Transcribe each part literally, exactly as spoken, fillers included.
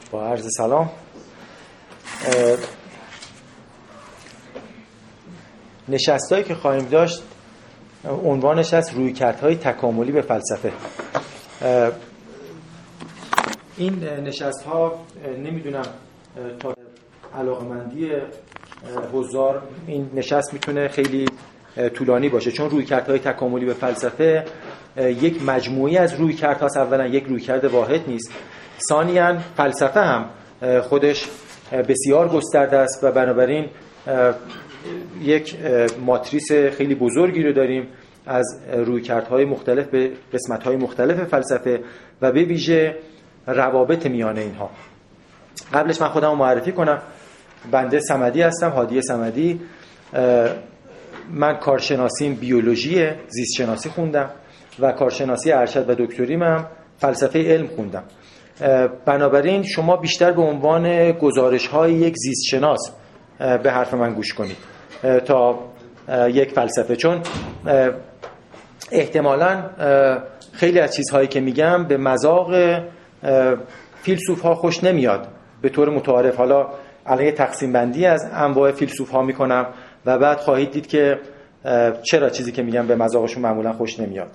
با عرض سلام. نشستایی که خواهیم داشت عنوانش از رویکردهای تکاملی به فلسفه. این نشست‌ها نمیدونم تا علاقمندی حضار این نشست میتونه خیلی طولانی باشه، چون رویکردهای تکاملی به فلسفه یک مجموعی از رویکردهاست. اولا یک رویکرد واحد نیست، ثانیاً فلسفه هم خودش بسیار گسترده است و بنابراین یک ماتریس خیلی بزرگی رو داریم از رویکردهای مختلف به قسمت‌های مختلف فلسفه و به ویژه روابط میان اینها. قبلش من خودم رو معرفی کنم. بنده صمدی هستم، هادی صمدی. من کارشناسیم بیولوژی زیست شناسی خوندم و کارشناسی ارشد و دکتریم هم فلسفه علم خوندم. بنابراین شما بیشتر به عنوان گزارش‌های یک زیست شناس به حرف من گوش کنید تا یک فلسفه، چون احتمالاً خیلی از چیزهایی که میگم به مذاق فیلسوف‌ها خوش نمیاد به طور متعارف. حالا علیه تقسیم بندی از انواع فیلسوف‌ها میکنم و بعد خواهید دید که چرا چیزی که میگم به مذاقشون معمولاً خوش نمیاد.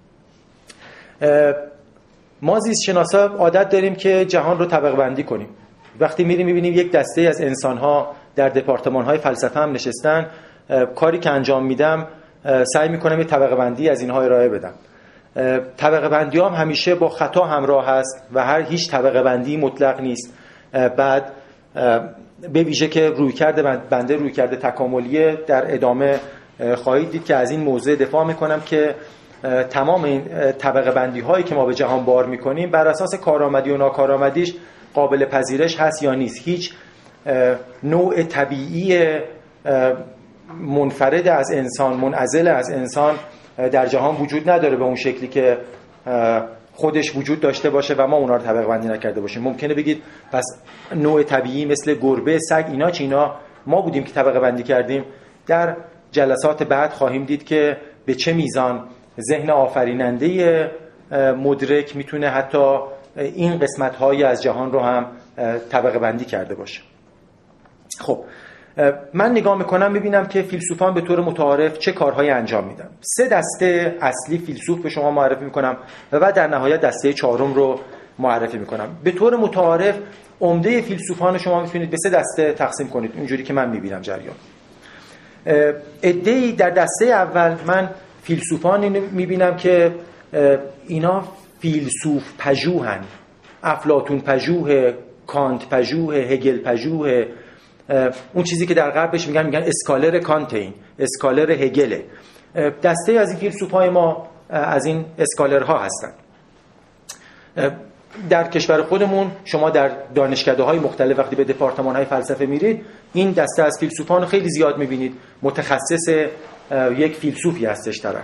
ما زیست شناسا عادت داریم که جهان رو طبقه بندی کنیم. وقتی میریم میبینیم یک دسته از انسان‌ها در دپارتمان‌های فلسفه هم نشستن، کاری که انجام میدم سعی میکنم یه طبقه بندی از اینها ارائه بدم. طبقه بندی هم همیشه با خطا همراه هست و هر هیچ طبقه بندی مطلق نیست. بعد به ویژه که رویکرد بنده رویکرد تکاملیه، در ادامه خواهید دید که از این موضوع دفاع میکنم که تمام این طبقه بندی هایی که ما به جهان بار میکنیم بر اساس کارآمدی و ناکارآمدیش قابل پذیرش هست یا نیست. هیچ نوع طبیعی منفرد از انسان، منعزل از انسان در جهان وجود نداره به اون شکلی که خودش وجود داشته باشه و ما اونا رو طبقه بندی نکرده باشیم. ممکنه بگید پس نوع طبیعی مثل گربه، سگ، اینا چی؟ اینا ما بودیم که طبقه بندی کردیم. در جلسات بعد خواهیم دید که به چه میزان ذهن آفریننده مدرک میتونه حتی این قسمت‌های از جهان رو هم طبقه بندی کرده باشه. خب من نگاه میکنم میبینم که فیلسوفان به طور متعارف چه کارهایی انجام میدن. سه دسته اصلی فیلسوف به شما معرفی میکنم و بعد در نهایت دسته چهارم رو معرفی میکنم. به طور متعارف عمده فیلسوفان شما میتونید به سه دسته تقسیم کنید، اونجوری که من میبینم جریان. عده‌ای در دسته اول من فیلسوفانی میبینم که اینا فیلسوف پژوهن، افلاطون پژوه، کانت پژوه، هگل پژوه. اون چیزی که در غربش میگن میگن اسکالر کانت، این اسکالر هگله. دسته از این فیلسوفای ما از این اسکالرها هستن. در کشور خودمون شما در دانشکده‌های مختلف وقتی به دپارتمان‌های فلسفه میرید این دسته از فیلسوفان خیلی زیاد میبینید. متخصص یک فیلسوفی هستش طرف.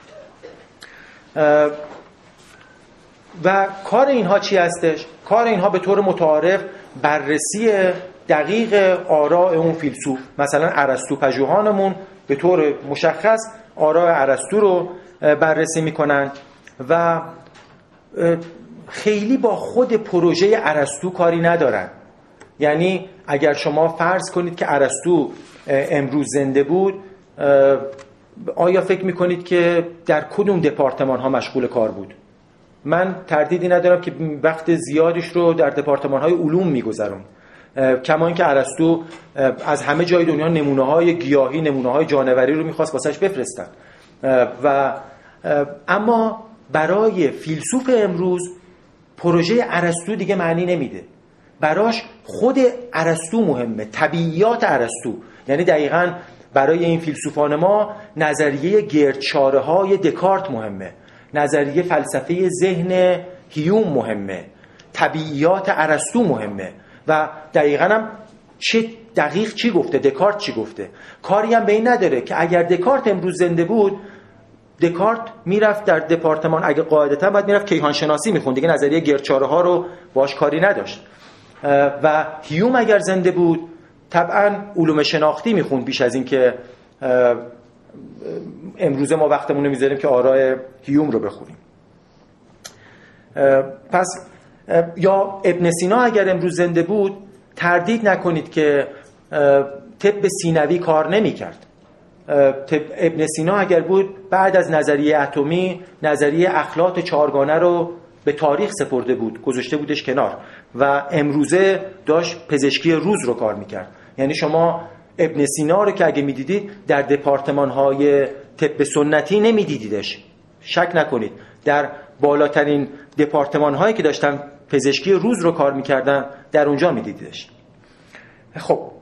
و کار اینها چی هستش؟ کار اینها به طور متعارف بررسی دقیق آراء اون فیلسوف. مثلا ارسطو پژوهانمون به طور مشخص آراء ارسطو رو بررسی میکنن و خیلی با خود پروژه ارسطو کاری ندارن. یعنی اگر شما فرض کنید که ارسطو امروز زنده بود، آیا فکر میکنید که در کدوم دپارتمان ها مشغول کار بود؟ من تردیدی ندارم که وقت زیادش رو در دپارتمان های علوم میگذرون. کما اینکه ارسطو از همه جای دنیا نمونه های گیاهی، نمونه های جانوری رو میخواست واسش بفرستن و اما برای فیلسوف امروز پروژه ارسطو دیگه معنی نمیده. براش خود ارسطو مهمه، طبیعیات ارسطو. یعنی دقیقاً برای این فیلسوفان ما نظریه گردشاره‌های دکارت مهمه، نظریه فلسفه ذهن هیوم مهمه، طبیعیات ارسطو مهمه و دقیقاً هم چه دقیق چی گفته، دکارت چی گفته. کاری هم به این نداره که اگر دکارت امروز زنده بود، دکارت میرفت در دپارتمان، اگه قاعدتا باید میرفت کیهان شناسی میخوند دیگه، نظریه گردچاره ها رو باش کاری نداشت. و هیوم اگر زنده بود طبعا علوم شناختی میخوند بیش از این که امروز ما وقتمون رو میذاریم که آراء هیوم رو بخونیم. پس یا ابن سینا اگر امروز زنده بود تردید نکنید که طب سینوی کار نمی کرد. ابن سینا اگر بود بعد از نظریه اتمی نظریه اخلاط چهارگانه رو به تاریخ سپرده بود، گذاشته بودش کنار و امروزه داشت پزشکی روز رو کار میکرد. یعنی شما ابن سینا رو که اگه میدیدید در دپارتمان‌های طب سنتی نمیدیدیدش، شک نکنید در بالاترین دپارتمان‌هایی که داشتن پزشکی روز رو کار میکردن در اونجا میدیدیدش. خب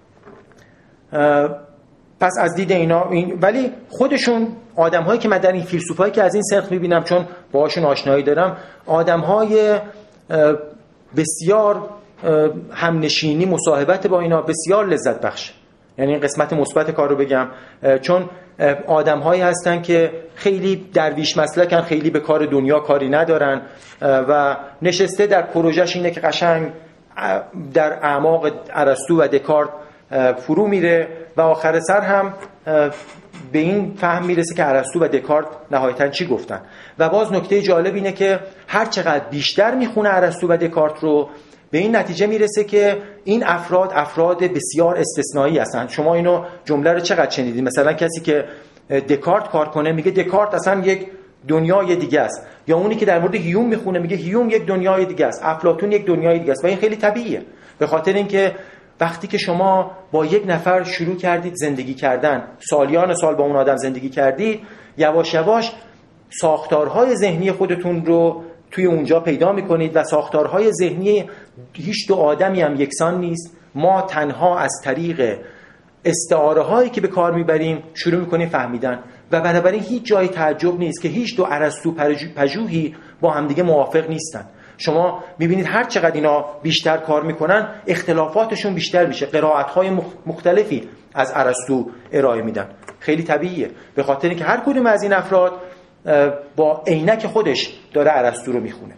پس از دید اینا این، ولی خودشون آدم‌هایی که من در این فیلسوفایی که از این سنخ می‌بینم چون باهاشون آشنایی دارم، آدم‌های بسیار همنشینی مصاحبت با اینا بسیار لذت بخش. یعنی این قسمت مثبت کار رو بگم، چون آدم‌هایی هستن که خیلی درویش مسلکن، خیلی به کار دنیا کاری ندارن و نشسته در پروژهش اینه که قشنگ در اعماق ارسطو و دکارت فرو میره و آخر سر هم به این فهم میرسه که ارسطو و دکارت نهایتاً چی گفتن. و باز نکته جالب اینه که هر چقدر بیشتر میخونه ارسطو و دکارت رو به این نتیجه میرسه که این افراد افراد بسیار استثنایی هستن. شما اینو جمله رو چقدر شنیدید؟ مثلا کسی که دکارت کار کنه میگه دکارت اصلا یک دنیای دیگه است، یا اونی که در مورد هیوم میخونه میگه هیوم یک دنیای دیگه است، افلاطون یک دنیای دیگه است. و این خیلی طبیعیه، به خاطر اینکه وقتی که شما با یک نفر شروع کردید زندگی کردن، سالیان سال با اون آدم زندگی کردید، یواش یواش ساختارهای ذهنی خودتون رو توی اونجا پیدا میکنید و ساختارهای ذهنی هیچ دو آدمی هم یکسان نیست. ما تنها از طریق استعاره هایی که به کار میبریم شروع میکنیم فهمیدن و بنابراین هیچ جای تعجب نیست که هیچ دو ارسطو پژوهی با همدیگه موافق نیستن. شما میبینید هر چقدر اینا بیشتر کار میکنن اختلافاتشون بیشتر میشه، قرائت‌های مختلفی از ارسطو ارائه میدن. خیلی طبیعیه، به خاطر اینکه هر کدوم از این افراد با عینک خودش داره ارسطو رو میخونه.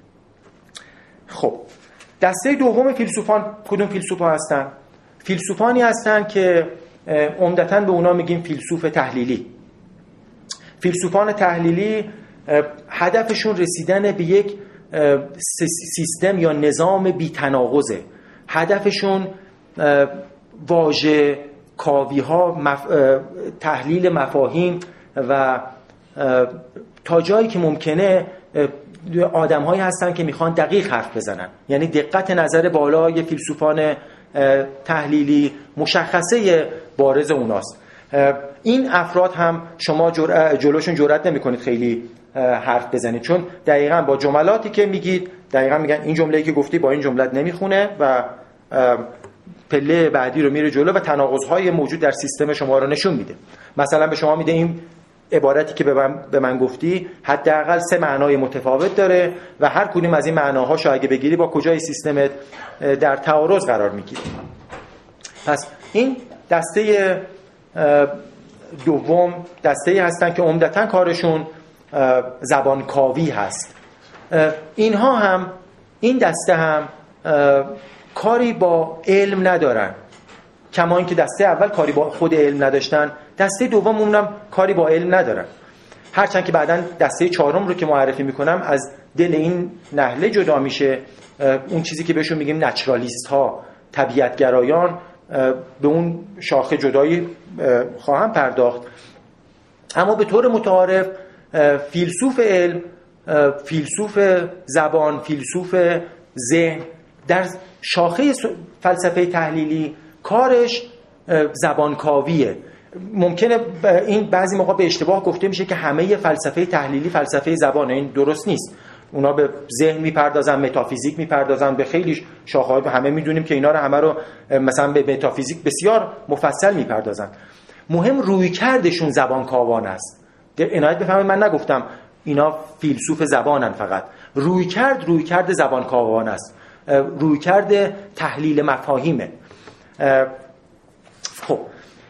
خب دسته دوم فیلسوفان کدوم فیلسوفا هستن؟ فیلسوفانی هستن که عمدتاً به اونا میگیم فیلسوف تحلیلی. فیلسوفان تحلیلی هدفشون رسیدن به یک سیستم یا نظام بی‌تناقضه. هدفشون واژه کاوی ها مف... تحلیل مفاهیم و تا جایی که ممکنه آدم هایی هستن که میخوان دقیق حرف بزنن. یعنی دقت نظر بالای فیلسوفان تحلیلی مشخصه بارز اوناست. این افراد هم شما جر... جلوشون جرئت نمیکنید خیلی حرف بزنید، چون دقیقاً با جملاتی که میگید دقیقاً میگن این جمله‌ای که گفتی با این جملت نمیخونه و پله بعدی رو میره جلو و تناقض‌های موجود در سیستم شما رو نشون میده. مثلا به شما میده این عبارتی که به من, به من گفتی حداقل سه معنای متفاوت داره و هر کدوم از این معناهاشو اگه بگیری با کجای سیستمت در تعارض قرار میگیری. پس این دسته دوم دسته‌ای هستن که عمدتاً کارشون زبان کاوی هست. اینها هم این دسته هم کاری با علم ندارن، کما اینکه دسته اول کاری با خود علم نداشتن، دسته دوم اونم کاری با علم ندارن. هرچند که بعداً دسته چهارم رو که معرفی میکنم از دل این نهله جدا میشه. اون چیزی که بهشون میگیم نچرالیست ها، طبیعتگرایان، به اون شاخه جدایی خواهم پرداخت. اما به طور متعارف فیلسوف علم، فیلسوف زبان، فیلسوف ذهن در شاخه فلسفه تحلیلی کارش زبانکاویه. ممکنه این بعضی موقع به اشتباه گفته میشه که همه فلسفه تحلیلی فلسفه زبانه. این درست نیست. اونا به ذهن میپردازن، متافیزیک میپردازن، به خیلی شاخه‌های همه میدونیم که اینا رو همه رو مثلا به متافیزیک بسیار مفصل میپردازن. مهم رویکردشون زبانکاوانه است. عنایت بفرمایید من نگفتم اینا فیلسوف زبانن، فقط رویکرد رویکرد زبانکاوانه است، رویکرد تحلیل مفاهیمه. خب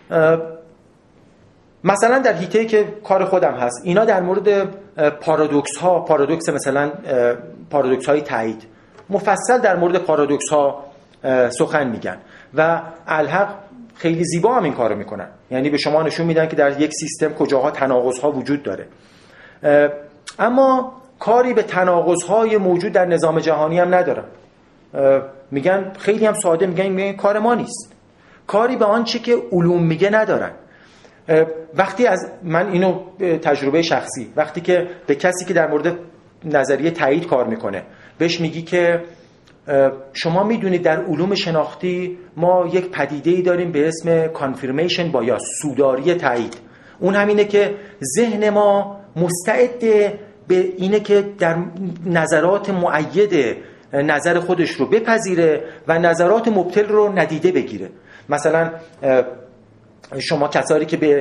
مثلا در حیطه‌ای که کار خودم هست اینا در مورد پارادوکس ها، پارادوکس مثلا پارادوکس های تایید مفصل در مورد پارادوکس ها سخن میگن و الحق خیلی زیبا هم این کارو میکنن. یعنی به شما نشون میدن که در یک سیستم کجاها تناقض ها وجود داره. اما کاری به تناقض‌های موجود در نظام جهانی هم ندارن. میگن خیلی هم ساده میگن, میگن کار ما نیست. کاری به آنچه که علوم میگه ندارن. وقتی از من اینو تجربه شخصی، وقتی که به کسی که در مورد نظریه تایید کار میکنه بهش میگی که شما میدونید در علوم شناختی ما یک پدیده‌ای داریم به اسم confirmation bias، سوداری تایید. اون همینه که ذهن ما مستعد به اینه که در نظرات مؤید نظر خودش رو بپذیره و نظرات مبطل رو ندیده بگیره. مثلا شما کسانی که به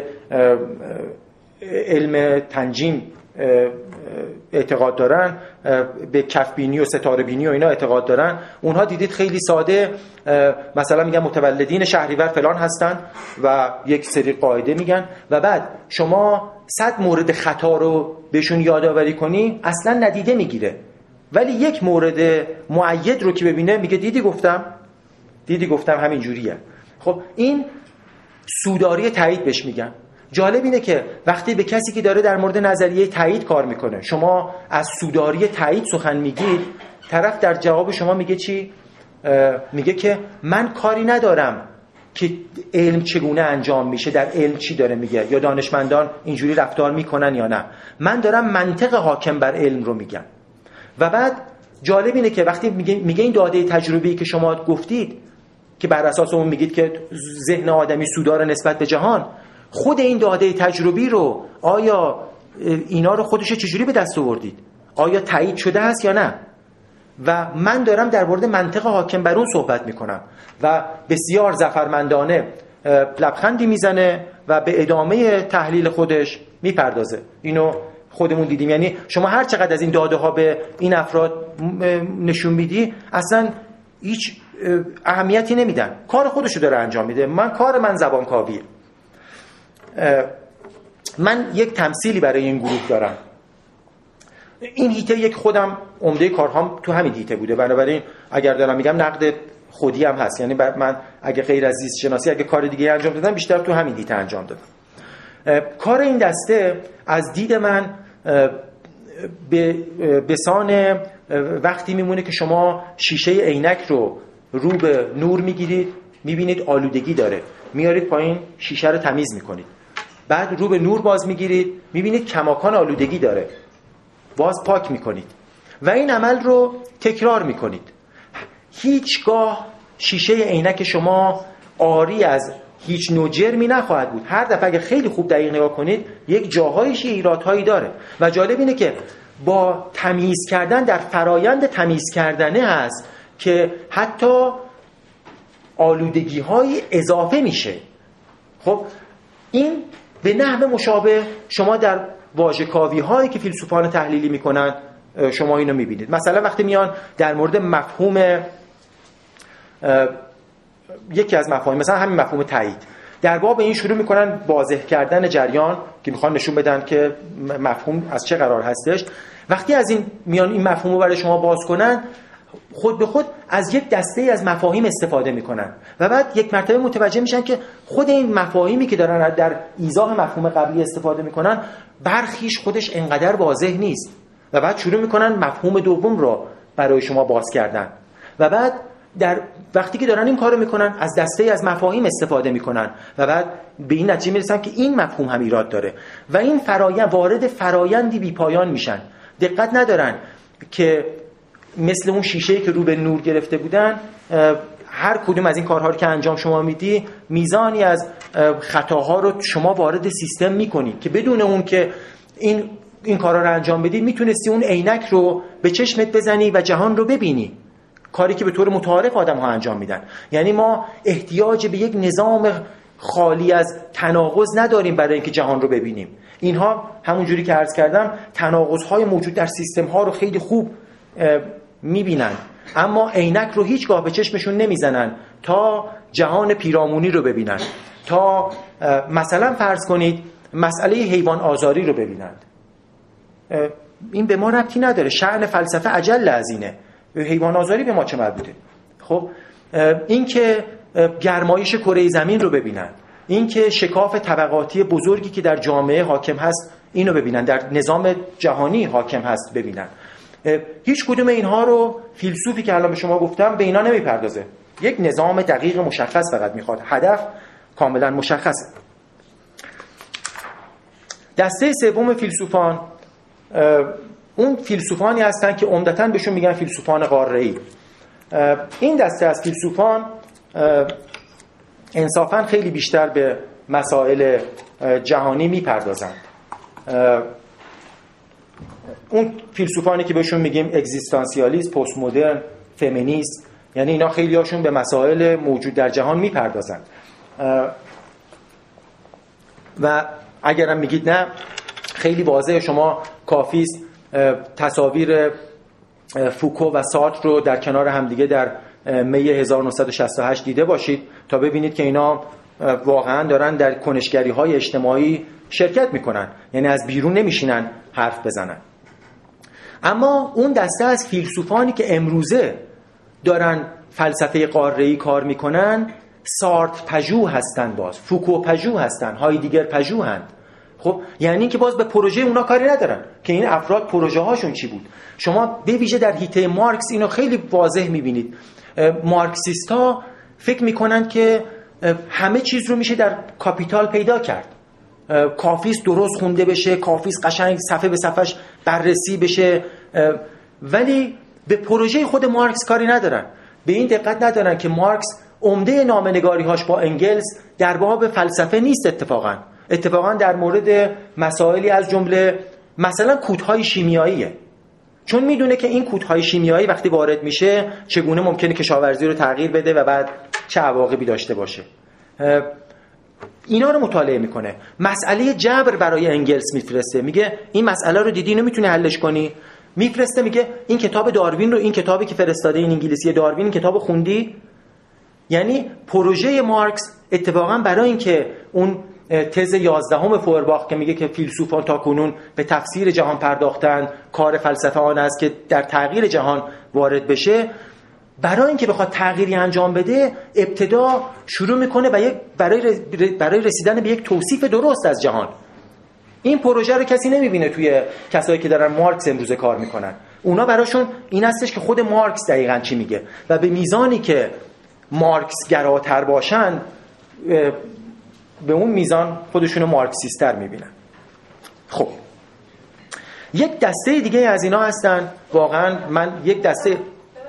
علم تنجیم اعتقاد دارن، به کف بینی و ستاره بینی و اینا اعتقاد دارن، اونها دیدید خیلی ساده مثلا میگن متولدین شهریور فلان هستن و یک سری قاعده میگن و بعد شما صد مورد خطا رو بهشون یادآوری کنی اصلا ندیده میگیره، ولی یک مورد مؤید رو که ببینه میگه دیدی گفتم دیدی گفتم همین جوریه. خب این سوداری تایید بهش میگن. جالب اینه که وقتی به کسی که داره در مورد نظریه تایید کار میکنه شما از سوداری تایید سخن میگید، طرف در جواب شما میگه چی؟ میگه که من کاری ندارم که علم چگونه انجام میشه، در علم چی داره میگه یا دانشمندان اینجوری رفتار میکنن یا نه، من دارم منطق حاکم بر علم رو میگم. و بعد جالب اینه که وقتی میگه, میگه این داده تجربی که شما گفتید که بر اساس اون میگید که ذهن آدمی سودار نسبت به جهان، خود این داده تجربی رو آیا اینا رو خودش چجوری به دست آوردید؟ آیا تایید شده هست یا نه؟ و من دارم در مورد منطق حاکم بر اون صحبت میکنم و بسیار ظفرمندانه لبخندی میزنه و به ادامه تحلیل خودش میپردازه. اینو خودمون دیدیم. یعنی شما هر چقدر از این داده ها به این افراد نشون میدی اصلا هیچ اهمیتی نمیدن، کار خودشو داره انجام میده. من کار من زبان کاویه. من یک تمثیلی برای این گروه دارم. این هیته یک خودم عمده کارهام تو همین هیته بوده، بنابراین اگر دارم میگم نقد خودی هم هست. یعنی من اگه غیر از زیست شناسی اگه کار دیگه انجام دادم بیشتر تو همین هیته انجام دادم. کار این دسته از دید من به بسان وقتی میمونه که شما شیشه عینک رو رو به نور میگیرید، میبینید آلودگی داره، میارید پایین شیشه رو تمیز میکنید، بعد رو به نور باز میگیرید، میبینید کماکان آلودگی داره، باز پاک میکنید و این عمل رو تکرار میکنید. هیچگاه شیشه عینک شما عاری از هیچ نوع جرمی نخواهد بود. هر دفعه اگه خیلی خوب دقیق نگاه کنید یک جاهایش ایرادهایی داره و جالب اینه که با تمیز کردن در فرایند تمیز کردنه هست که حتی آلودگی های اضافه میشه. خب این به نحو مشابه شما در واژه‌کاوی هایی که فیلسوفان تحلیلی میکنن شما اینو میبینید. مثلا وقتی میان در مورد مفهوم یکی از مفاهیم، مثلا همین مفهوم تایید، در باب این شروع میکنن واضح کردن جریان که میخوان نشون بدن که مفهوم از چه قرار هستش. وقتی از این میان این مفهوم رو برای شما باز کنن، خود به خود از یک دسته از مفاهیم استفاده میکنن و بعد یک مرتبه متوجه میشن که خود این مفاهیمی که دارن در ایضاح مفهوم قبلی استفاده میکنن برخیش خودش انقدر واضح نیست و بعد شروع میکنن مفهوم دوم رو برای شما باز کردن و بعد در وقتی که دارن این کارو میکنن از دسته از مفاهیم استفاده میکنن و بعد به این نتیجه میرسن که این مفهوم هم ایراد داره و این فرایند وارد فرایندی بی پایان میشن. دقت ندارن که مثل اون شیشه‌ای که رو به نور گرفته بودن، هر کدوم از این کارها رو که انجام شما میدی میزانی از خطاها رو شما وارد سیستم میکنی که بدون اون که این این کارها رو انجام بدی میتونستی اون عینک رو به چشمت بزنی و جهان رو ببینی، کاری که به طور متعارف آدم ها انجام میدن. یعنی ما احتیاج به یک نظام خالی از تناقض نداریم برای اینکه جهان رو ببینیم. اینها همونجوری که عرض کردم تناقض‌های موجود در سیستم ها رو خیلی خوب میبینن، اما عینک رو هیچگاه به چشمشون نمیزنن تا جهان پیرامونی رو ببینن، تا مثلا فرض کنید مسئله حیوان آزاری رو ببینند. این به ما ربطی نداره، شأن فلسفه اجل از اینه، حیوان آزاری به ما چه مربوطه؟ خب این که گرمایش کره زمین رو ببینن، این که شکاف طبقاتی بزرگی که در جامعه حاکم هست اینو ببینن، در نظام جهانی حاکم هست ببینن. هیچ کدوم اینها رو فیلسوفی که الان به شما گفتم به اینا نمیپردازه. یک نظام دقیق مشخص فقط میخواد، هدف کاملا مشخصه. دسته سوم فیلسوفان اون فیلسوفانی هستن که عمدتاً بهشون میگن فیلسوفان قاره‌ای. این دسته از فیلسوفان انصافاً خیلی بیشتر به مسائل جهانی میپردازند. اون فیلسوفانی که بهشون میگیم اگزیستانسیالیست، پست مدرن، فمینیست، یعنی اینا خیلی هاشون به مسائل موجود در جهان میپردازند. و اگرم میگید نه، خیلی واضحه، شما کافیست تصاویر فوکو و سارتر رو در کنار همدیگه در می هزار و نهصد و شصت و هشت دیده باشید تا ببینید که اینا واقعا دارن در کنشگری های اجتماعی شرکت میکنن، یعنی از بیرون نمیشینن حرف بزنن. اما اون دسته از فیلسوفانی که امروزه دارن فلسفه قاره‌ای کار میکنن سارتر پژوه هستن، باز فوکو پژوه هستن، هایدگر پژوه هستن. خب یعنی که باز به پروژه اونا کاری ندارن که این افراد پروژه هاشون چی بود. شما به ویژه در حیطه مارکس اینو خیلی واضح میبینید. مارکسیستا فکر میکنن که همه چیز رو میشه در کاپیتال پیدا کرد، کافیست درست خونده بشه، کافیست قشنگ صفحه به صفحش بررسی بشه، ولی به پروژه خود مارکس کاری ندارن. به این دقت ندارن که مارکس عمده نامه‌نگاری‌هاش با انگلز در باب فلسفه نیست، اتفاقا اتفاقا در مورد مسائلی از جمله مثلا کودهای شیمیاییه، چون میدونه که این کودهای شیمیایی وقتی وارد میشه چگونه ممکنه کشاورزی رو تغییر بده و بعد چه عواقبی داشته باشه. اینا رو مطالعه میکنه. مسئله جبر برای انگلز میفرسته، میگه این مسئله رو دیدی نمیتونی حلش کنی، میفرسته میگه این کتاب داروین رو، این کتابی که فرستاده این انگلیسی داروین، این کتاب خوندی؟ یعنی پروژه مارکس اتفاقا برای اینکه اون تز یازدهم فورباخ که میگه که فیلسوفان تاکنون به تفسیر جهان پرداختن، کار فلسفه آن است که در تغییر جهان وارد بشه، برای اینکه بخواد تغییری انجام بده ابتدا شروع میکنه و یک برای برای رسیدن به یک توصیف درست از جهان. این پروژه رو کسی نمیبینه توی کسایی که دارن مارکس امروزه کار میکنن. اونا براشون این هستش که خود مارکس دقیقاً چی میگه و به میزانی که مارکس گراتر باشن به اون میزان خودشونو مارکسیستر میبینن. خب یک دسته دیگه از اینا هستن، واقعا من یک دسته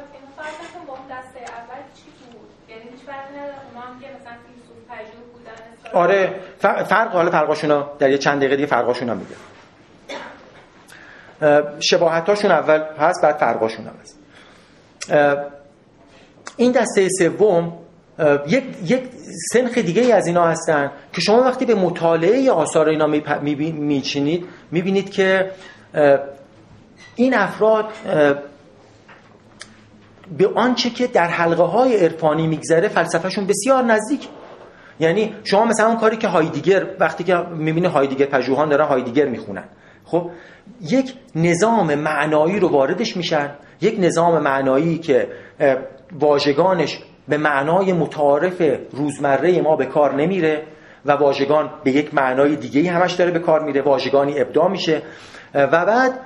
آره فرق، حالا فرقاشونو در یه چند دقیقه دیگه فرقاشونو میگم. شباهتاشون اول هست بعد فرقاشون هم هست. این دسته سوم یک یک سنخ دیگه از اینا هستن که شما وقتی به مطالعه آثار اینا میچینید میبینید که این افراد به آنچه که در حلقه های عرفانی میگذره فلسفهشون بسیار نزدیک. یعنی شما مثلا اون کاری که هایدگر وقتی که میبینه هایدگر پژوهان دارن هایدگر میخونن، خب یک نظام معنایی رو واردش میشن، یک نظام معنایی که واژگانش به معنای متعارف روزمره ما به کار نمیره و واژگان به یک معنای دیگه‌ای همش داره به کار میره، واژگانی ابداع میشه و بعد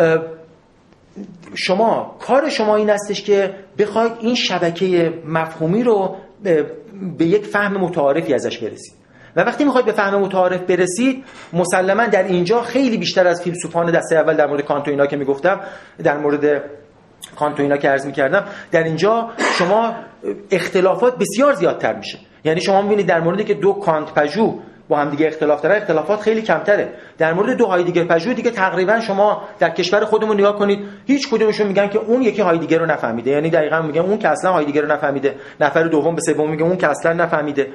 شما کار شما این هستش که بخواید این شبکه مفهومی رو به یک فهم متعارفی ازش برسید و وقتی میخواید به فهم متعارف برسید مسلما در اینجا خیلی بیشتر از فیلسوفان دسته اول در مورد کانت و اینا که میگفتم، در مورد کانت و اینا که عرض میکردم، در اینجا شما اختلافات بسیار زیادتر میشه. یعنی شما میبینید در موردی که دو کانت پژوه با هم دیگه اختلاف دارن اختلافات خیلی کمتره. در مورد دو هایدگر پژوه دیگه تقریبا شما در کشور خودمون نگاه کنید هیچ کدومشون میگن که اون یکی هایدگر رو نفهمیده، یعنی دقیقاً میگن اون که اصلا هایدگر رو نفهمیده، نفر دوم به سوم میگه اون که اصلا نفهمیده.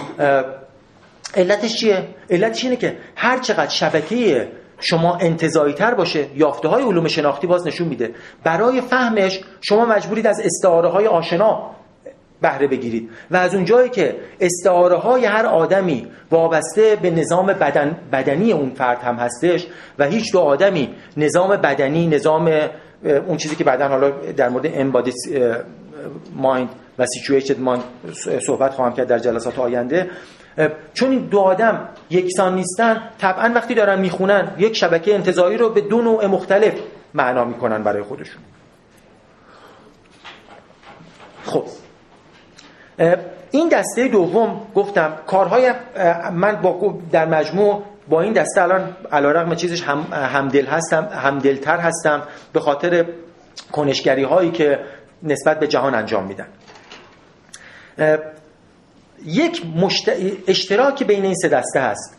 علتش چیه؟ علتش اینه که هر چقدر شبکه شما انتزاعی تر باشه، یافته های علوم شناختی باز نشون میده برای فهمش شما مجبورید از استعاره های آشنا بهره بگیرید و از اونجایی که استعاره های هر آدمی وابسته به نظام بدن بدنی اون فرد هم هستش و هیچ دو آدمی نظام بدنی، نظام اون چیزی که بعداً حالا در مورد embodied mind و situated mind صحبت خواهم کرد در جلسات آینده، چون این دو آدم یکسان نیستن، طبعا وقتی دارن میخونن یک شبکه انتزاعی رو به دو نوع مختلف معنا میکنن برای خودشون. خب این دسته دوم گفتم کارهای من با در مجموع با این دسته الان علیرغم چیزش هم همدل هستم، همدلتر هستم به خاطر کنشگری هایی که نسبت به جهان انجام میدن. یک مشت... اشتراکی بین این سه دسته هست.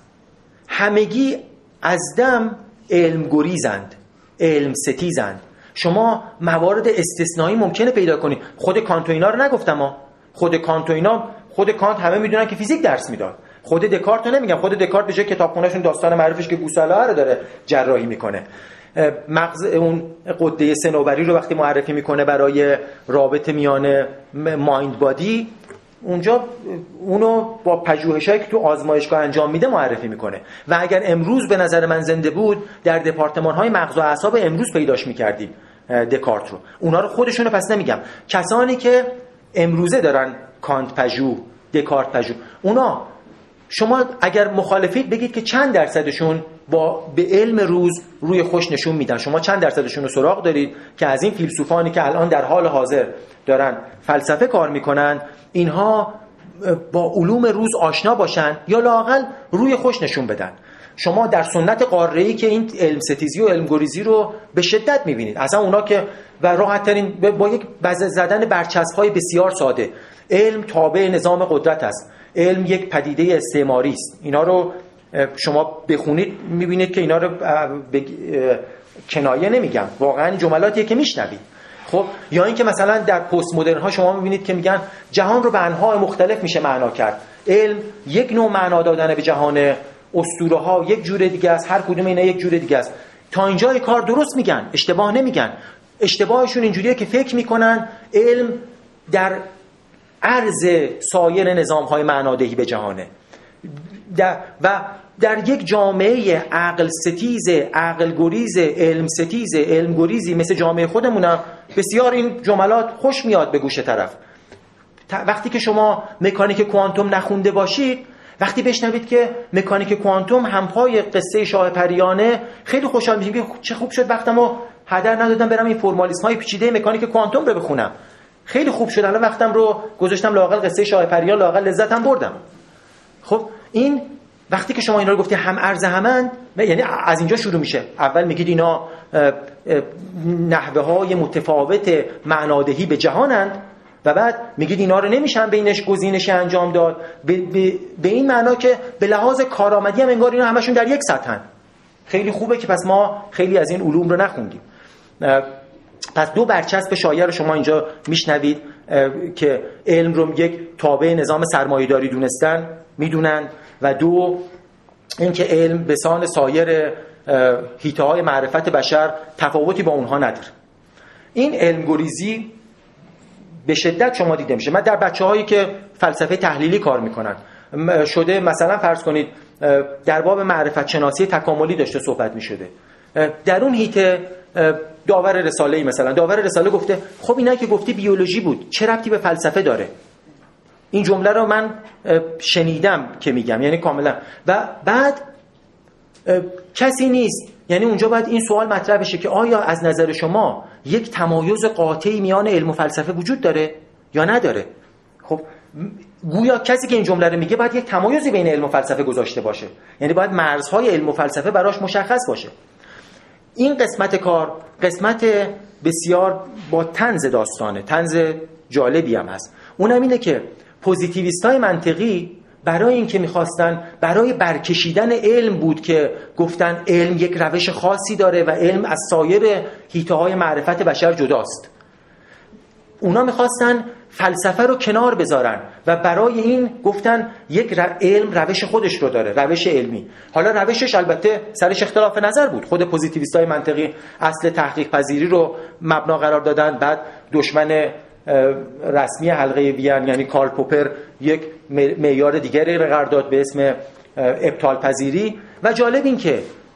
همگی از دم علم گریزند، علم ستیزند. شما موارد استثنایی ممکنه پیدا کنید. خود کانت و اینا رو نگفتم ها. خود کانت و اینا، خود کانت همه میدونن که فیزیک درس میداد. خود دکارت رو نمیگم. خود دکارت به جای کتابخونه‌شون داستان معروفش که گوساله رو داره جراحی میکنه. مغز اون غده صنوبری رو وقتی معرفی میکنه برای رابطه میان مایند بادی، اونجا اونو با پژوهشایی که تو آزمایشگاه انجام میده معرفی میکنه. و اگر امروز به نظر من زنده بود در دپارتمان‌های مغز و اعصاب امروز پیداش میکردیم دکارت رو. اونا رو خودشونو پس نمیگم. کسانی که امروزه دارن کانت پژوه، دکارت پژوه، اونا شما اگر مخالفید بگید که چند درصدشون با به علم روز روی خوش نشون میدن. شما چند درصدشون رو سراغ دارید که از این فیلسوفانی که الان در حال حاضر دارن فلسفه کار میکنن اینها با علوم روز آشنا باشن یا لااقل روی خوش نشون بدن؟ شما در سنت قاره‌ای که این علم ستیزی و علم گریزی رو به شدت میبینید. اصلا اونا که و راحت ترین با یک بزه زدن برچسب‌های بسیار ساده، علم تابع نظام قدرت است، علم یک پدیده استعماری است. اینا رو شما بخونید میبینید که اینا رو به کنایه نمیگم، واقعا جملاتیه که میشنوید. خب یا اینکه مثلا در پست مدرن ها شما میبینید که میگن جهان رو به انواع مختلف میشه معنا کرد. علم یک نوع معنا دادن به جهان، اسطوره ها یک جور دیگه است، هر کدوم اینا یک جور دیگه است. تا اینجای کار درست میگن، اشتباه نمیگن. اشتباهشون اینجوریه که فکر میکنن علم در عرض سایر نظام‌های معنادهی به جهانه در و در یک جامعه عقل ستیز، عقل گریز، علم ستیز، علم گریزی مثل جامعه خودمونم بسیار این جملات خوش میاد به گوش طرف. وقتی که شما مکانیک کوانتوم نخونده باشید، وقتی بشنوید که مکانیک کوانتوم همپای قصه شاه پریانه، خیلی خوشحال میشید که چه خوب شد وقتمو هدر ندادم برم این فرمالیسم‌های پیچیده مکانیک کوانتوم رو بخونم. خیلی خوب شد الان وقتم رو گذاشتم لااقل قصه شاه پریان، لااقل لذتم بردم. خب این وقتی که شما اینا رو گفتی هم ارز همند، یعنی از اینجا شروع میشه. اول میگید اینا نحوه های متفاوت معنادهی به جهانند و بعد میگید اینا رو نمیشن بینش گزینش انجام داد به, به, به این معنا که به لحاظ کارآمدی هم انگار اینا همشون در یک سطحن. خیلی خوبه که پس ما خیلی از این علوم رو نخوندیم. پس دو برچسب شایع رو شما اینجا میشنوید که علم رو یک تابع نظام سرمایه‌داری دونستن میدونن و دو اینکه علم به سان سایر حیطه‌های معرفت بشر تفاوتی با اونها نداره. این علم گریزی به شدت شما دیده میشه. من در بچه‌هایی که فلسفه تحلیلی کار میکنن شده، مثلا فرض کنید در باب معرفت شناسی تکاملی داشته صحبت میشده، در اون حیطه داور رساله‌ای مثلا داور رساله گفته خب اینا که گفتی بیولوژی بود، چه ربطی به فلسفه داره؟ این جمله رو من شنیدم که میگم، یعنی کاملا. و بعد کسی نیست، یعنی اونجا باید این سوال مطرح بشه که آیا از نظر شما یک تمایز قاطعی میان علم و فلسفه وجود داره یا نداره؟ خب گویا کسی که این جمله رو میگه باید یک تمایزی بین علم و فلسفه گذاشته باشه، یعنی باید مرزهای علم و فلسفه براش مشخص باشه. این قسمت کار قسمت بسیار با طنز داستانه، طنز جالبی هم هست. اونم اینه که پوزیتیویستای منطقی برای این که میخواستن برای برکشیدن علم بود که گفتن علم یک روش خاصی داره و علم از سایر حیطه‌های معرفت بشر جداست. اونا میخواستن فلسفه رو کنار بذارن و برای این گفتن یک علم روش خودش رو داره، روش علمی. حالا روشش البته سرش اختلاف نظر بود. خود پوزیتیویستای منطقی اصل تحقیق پذیری رو مبنا قرار دادن، بعد دشمن رسمی حلقه وین یعنی کارل پوپر یک معیار دیگری رو قرار داد به اسم ابطال پذیری. و جالب این که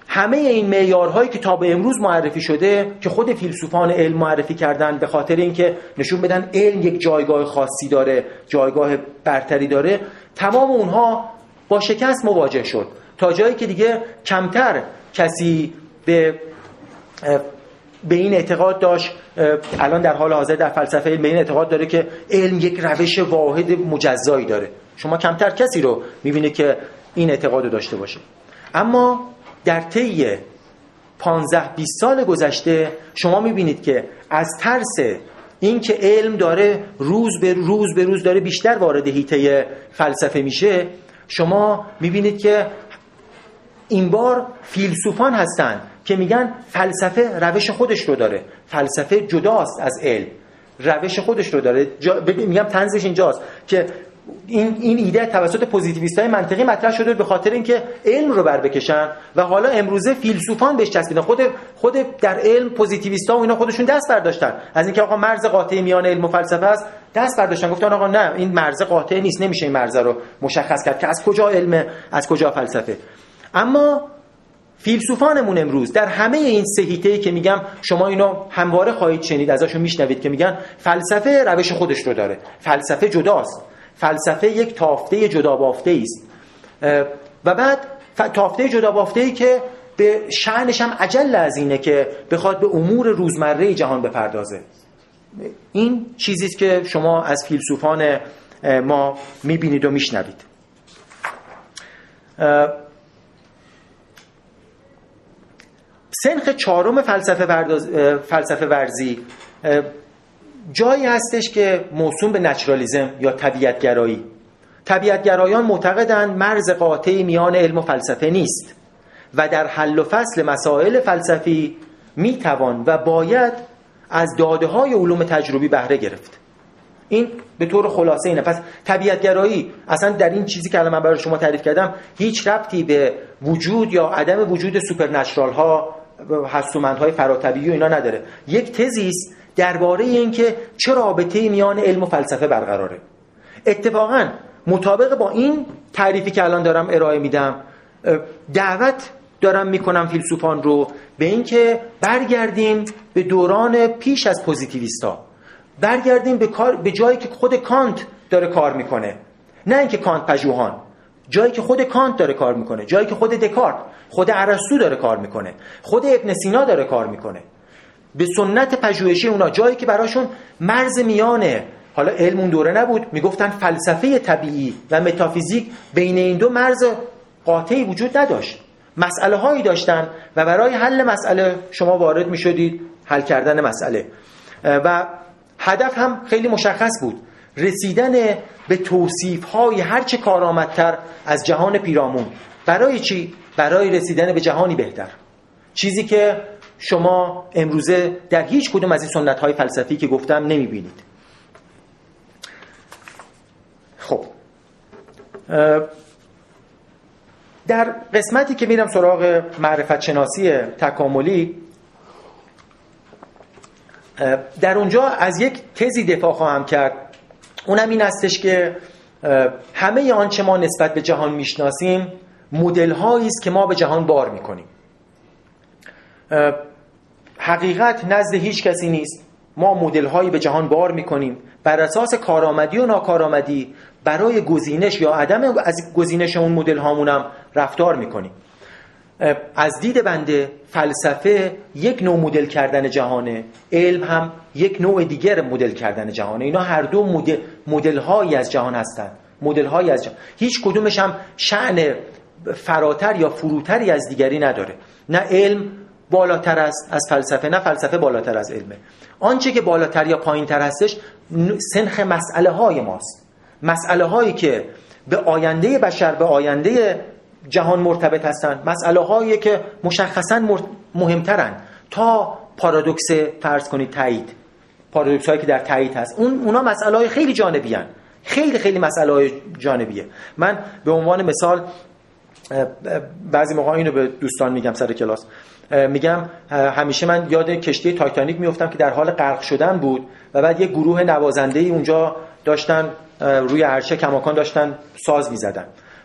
همه این معیارهایی که تا به امروز معرفی شده که خود فیلسوفان علم معرفی کردن به خاطر اینکه نشون بدن علم یک جایگاه خاصی داره، جایگاه برتری داره، تمام اونها با شکست مواجه شد تا جایی که دیگه کمتر کسی به به این اعتقاد داشت، الان در حال حاضر در فلسفه علم به این اعتقاد داره که علم یک روش واحد مجزایی داره. شما کمتر کسی رو میبینه که این اعتقاد رو داشته باشه. اما در طی پانزده بیست سال گذشته شما میبینید که از ترس این که علم داره روز به روز به روز داره بیشتر وارد حیطه فلسفه میشه، شما میبینید که این بار فیلسوفان هستن که میگن فلسفه روش خودش رو داره، فلسفه جداست از علم، روش خودش رو داره. جا... میگم طنزش اینجاست که این این ایده توسط پوزیتیویستای منطقی مطرح شده به خاطر اینکه علم رو بر بکشن و حالا امروزه فیلسوفان بهش چسبیدن. خود خود در علم پوزیتیویستا و اینا خودشون دست برداشتن از اینکه آقا مرز قاطع میان علم و فلسفه است، دست برداشتن گفتن آقا نه، این مرز قاطع نیست، نمیشه این مرز رو مشخص کرد که از کجا علم از کجا فلسفه. اما فیلسوفانمون امروز در همه این سه حیطه‌ای که میگم شما اینو همواره خواهید شنید، ازشون میشنوید که میگن فلسفه روش خودش رو داره، فلسفه جداست، فلسفه یک تافته جدا بافته است. و بعد تافته جدا بافته ای که به شأنش هم اجل از اینه که بخواد به امور روزمره جهان بپردازه. این چیزی است که شما از فیلسوفان ما میبینید و میشنوید. سنخ چهارم فلسفه فلسفه ورزی جایی هستش که موسوم به نچرالیسم یا طبیعتگرایی. طبیعتگرایان معتقدند مرز قاطعی میان علم و فلسفه نیست و در حل و فصل مسائل فلسفی میتوان و باید از داده‌های علوم تجربی بهره گرفت. این به طور خلاصه اینه. پس طبیعتگرایی اصلا در این چیزی که الان من برای شما تعریف کردم هیچ ربطی به وجود یا عدم وجود سوپرنچرال ها، هستومندهای فراتبیعی و اینا نداره. یک تزی است درباره اینکه چه رابطه‌ای میان علم و فلسفه برقراره. اتفاقاً مطابق با این تعریفی که الان دارم ارائه میدم، دعوت دارم میکنم فیلسوفان رو به اینکه برگردیم به دوران پیش از پوزیتیویستا، برگردیم به کار به جایی که خود کانت داره کار میکنه، نه اینکه کانت پژوهان، جایی که خود کانت داره کار میکنه، جایی که خود دکارت، خود ارسطو داره کار میکنه، خود ابن سینا داره کار میکنه، به سنت پژوهشی اونا، جایی که براشون مرز میانه، حالا علم اون دوره نبود، میگفتن فلسفه طبیعی و متافیزیک، بین این دو مرز قاطعی وجود نداشت، مسئله هایی داشتن و برای حل مسئله شما وارد میشدید، حل کردن مسئله، و هدف هم خیلی مشخص بود، رسیدن به توصیف های هرچه کارآمدتر از جهان پیرامون. برای چی؟ برای رسیدن به جهانی بهتر، چیزی که شما امروزه در هیچ کدوم از این سنت های فلسفی که گفتم نمیبینید. خب در قسمتی که میرم سراغ معرفت شناسی تکاملی، در اونجا از یک تزی دفاع خواهم کرد، اونم این هستش که همه آنچه ما نسبت به جهان میشناسیم مدل هایی است که ما به جهان بار میکنیم. حقیقت نزد هیچ کسی نیست، ما مدل هایی به جهان بار میکنیم، بر اساس کارآمدی و ناکارآمدی برای گزینش یا عدم از گزینش اون مدل هامونم رفتار میکنیم. از دید بنده فلسفه یک نوع مدل کردن جهانه، علم هم یک نوع دیگر مدل کردن جهانه. اینا هر دو مدل مدل هایی از جهان هستند، مدل هایی از جهان. هیچ کدومش هم شأن فراتر یا فروتری از دیگری نداره. نه علم بالاتر است از فلسفه، نه فلسفه بالاتر از علمه. آنچه که بالاتر یا پایینتر هستش سنخ مسئله های ماست، مسئله هایی که به آینده بشر، به آینده جهان مرتبط هستند، مسئله هایی که مشخصاً مهمترن تا پارادوکس فرض کنید تایید، پارادوکس هایی که در تایید هست، اون اونا مسئله های خیلی جانبی هستند، خیلی خیلی مسئله های جانبیه. من به عنوان مثال بعضی موقع اینو به دوستان میگم سر کلاس، میگم همیشه من یاد کشتی تایتانیک میافتم که در حال غرق شدن بود و بعد یک گروه نوازنده‌ای اونجا داشتن روی عرشه کماکان داشتن ساز میزدن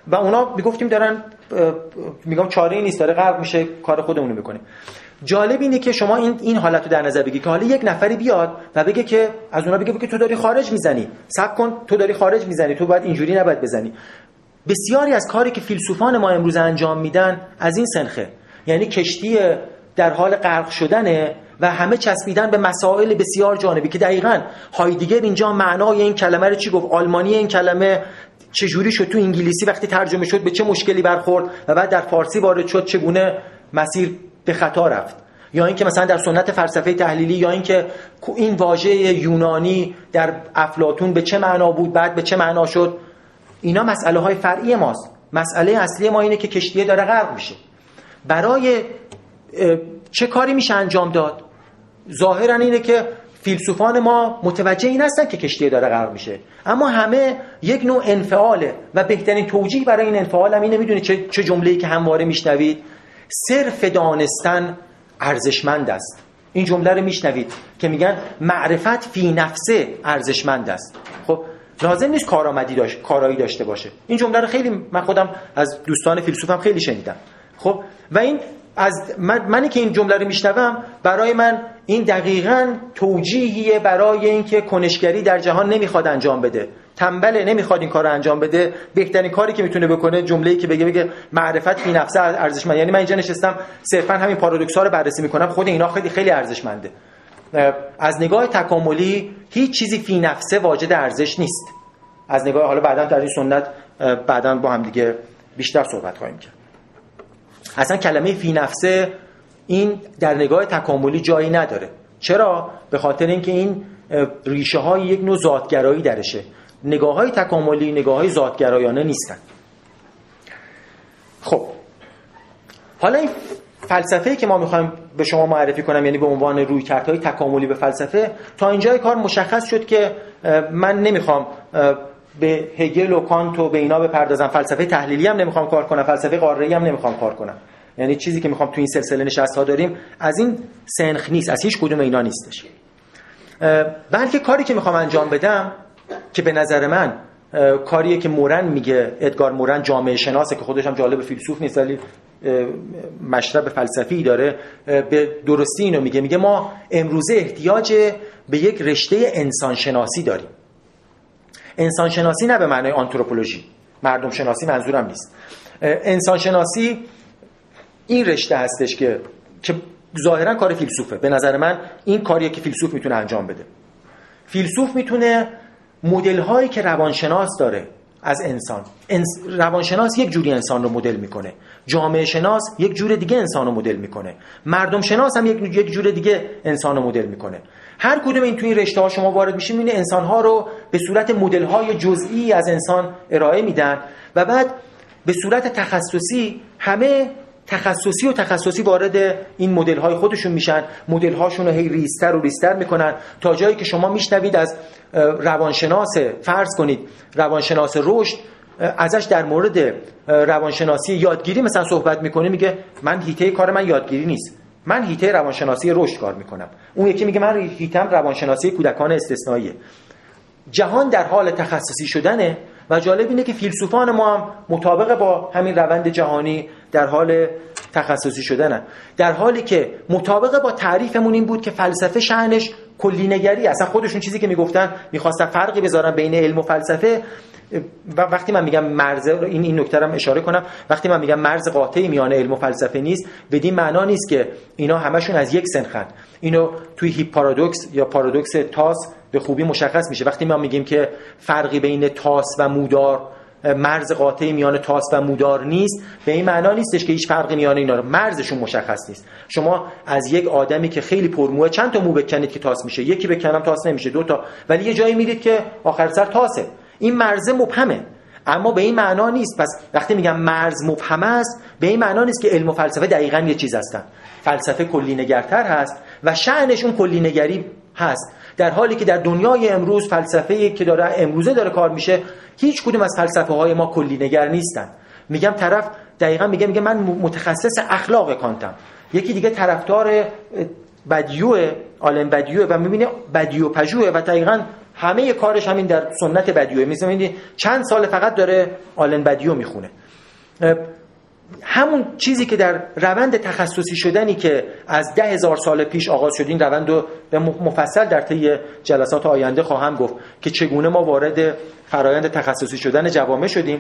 و اونا میگفتیم دارن میگم چاره‌ای نیست، داره غرق میشه، کار خودمون رو میکنه. جالب اینه که شما این این حالت رو در نظر بگیرید که حالا یک نفری بیاد و بگه که از اونا بگه که تو داری خارج میزنی، صبر کن، تو داری خارج میزنی، تو باید اینجوری نباید بزنی. بسیاری از کاری که فیلسوفان ما امروز انجام میدن از این سنخه، یعنی کشتی در حال غرق شدنه و همه چسبیدن به مسائل بسیار جانبی که دقیقاً هایدگر اینجا معنای این کلمه رو چی گفت، آلمانی این کلمه چجوری شد، تو انگلیسی وقتی ترجمه شد به چه مشکلی برخورد و بعد در فارسی وارد شد چگونه مسیر به خطا رفت، یا اینکه مثلا در سنت فلسفه تحلیلی، یا اینکه این واژه یونانی در افلاطون به چه معنا بود بعد به چه معنا شد. اینا مسئله های فرعی ماست. مسئله اصلی ما اینه که کشتیه داره غرق میشه. برای چه کاری میشه انجام داد؟ ظاهرا اینه که فیلسوفان ما متوجه این هستن که کشتیه داره غرق میشه، اما همه یک نوع انفعاله و بهترین توجیه برای این انفعال هم اینه، میدونید چه چه جمله‌ای که همواره میشنوید؟ صرف دانستن ارزشمند است. این جمله رو میشنوید که میگن معرفت فی نفسه ارزشمند است. خب لازم نیست کارآمدی داشت کارایی داشته باشه. این جمله رو خیلی من خودم از دوستان فیلسوفم خیلی شنیدم. خب و این از من منی که این جمله رو میشنوم، برای من این دقیقاً توجیهیه برای اینکه کنشگری در جهان نمیخواد انجام بده، تنبله، نمیخواد این کارو انجام بده. بهترین کاری که میتونه بکنه جمله‌ای که بگه بگه معرفت فی نفسه ارزشمند. یعنی من اینجا نشستم صرفاً همین پارادوکس‌ها رو بررسی میکنم، خود اینا خیلی خیلی ارزشمنده. از نگاه تکاملی هیچ چیزی فی نفسه واجد ارزش نیست. از نگاه حالا بعداً در این سنت بعداً با هم دیگه بیشتر صحبت خواهیم کرد. اصلا کلمه فی نفسه این در نگاه تکاملی جایی نداره. چرا؟ به خاطر اینکه این ریشه های یک نوع ذاتگرایی درشه. نگاه های تکاملی نگاه های ذاتگرایانه نیستن. خب حالا این فلسفه‌ای که ما میخوایم به شما معرفی کنم، یعنی به عنوان رویکردهای تکاملی به فلسفه، تا اینجای کار مشخص شد که من نمیخوام به هگل و کانت و به اینا بپردازم، فلسفه تحلیلی هم نمیخوام کار کنم، فلسفه قاره‌ای هم نمیخوام کار کنم. یعنی چیزی که میخوام تو این سلسله نشست‌ها داریم از این سنخ نیست، از هیچ کدوم اینا نیستش. بلکه کاری که میخوام انجام بدم که به نظر من کاریه که مورن میگه، ادگار مورن جامعه شناسه که خودش هم جالب فیلسوف نیست ولی مشرب فلسفی داره، به درستی اینو میگه. میگه ما امروزه احتیاج به یک رشته انسان شناسی داریم. انسان شناسی نه به معنای آنتروپولوژی، مردم شناسی منظورم نیست. انسان شناسی این رشته هستش که که ظاهرا کار فیلسوفه. به نظر من این کاریه که فیلسوف میتونه انجام بده. فیلسوف میتونه مدل هایی که روانشناس داره از انسان، انس... روانشناس یک جوری انسان رو مدل میکنه، جامعه شناس یک جور دیگه انسان رو مدل میکنه، مردم شناس هم یک یک جور دیگه انسان رو مدل میکنه. هر کدوم این توی رشته ها شما وارد میشین، میبینید انسان ها رو به صورت مدل های جزئی از انسان ارائه میدن و بعد به صورت تخصصی همه تخصصی و تخصصی وارد این مدل های خودشون میشن، مدل هاشون رو هی ریزتر و ریزتر میکنن تا جایی که شما میشنوید از روانشناس، فرض کنید روانشناس رشد، ازش در مورد روانشناسی یادگیری مثلا صحبت میکنه، میگه من هیته کار من یادگیری نیست، من هیته روانشناسی رشد کار میکنم. اون یکی میگه من هیتم روانشناسی کودکان استثنائیه. جهان در حال تخصصی شدنه و جالب اینه که فیلسوفان ما هم مطابق با همین روند جهانی در حال تخصصی شدنن، در حالی که مطابق با تعریفمون این بود که فلسفه شأنش کلی نگری. اصلا خودشون چیزی که میگفتن میخواستن فرقی بذارن بین علم و فلسفه. و وقتی من میگم مرز، این این نکته رو اشاره کنم، وقتی من میگم مرز قاطعی میان علم و فلسفه نیست، بدین معنا نیست که اینا همشون از یک سنخن. اینو توی هیپ پارادوکس یا پارادوکس تاس به خوبی مشخص میشه. وقتی ما میگیم که فرقی بین تاس و مودار، مرز قاطعی میان تاس و مودار نیست، به این معنا نیستش که هیچ فرقی میان اینا رو، مرزشون مشخص نیست. شما از یک آدمی که خیلی پرموه چند تا مو بکنید که تاس میشه، یکی بکنم تاس نمیشه، دو تا، ولی یه جایی میرید که آخر سر تاسه. این مرز مبهمه، اما به این معنا نیست. پس وقتی میگم مرز مبهم است، به این معنا نیست که علم و فلسفه دقیقاً یه چیز هستن. فلسفه کلی نگرتر هست و شأنش اون کلی نگری هست، در حالی که در دنیای امروز فلسفه‌ای که داره امروزه داره کار میشه، هیچ کدوم از فلسفه های ما کلی نگر نیستن. میگم طرف دقیقاً میگه میگه من متخصص اخلاق کانتم، یکی دیگه طرفدار بدیو، عالم بدیو و میبینه بدیو پژوه و دقیقاً همه کارش همین در سنت بدیوه. مثلا چند سال فقط داره آلن بدیو میخونه. همون چیزی که در روند تخصصی شدنی که از ده هزار سال پیش آغاز شد، این روند رو به مفصل در طی جلسات آینده خواهم گفت که چگونه ما وارد فرایند تخصصی شدن جوامع شدیم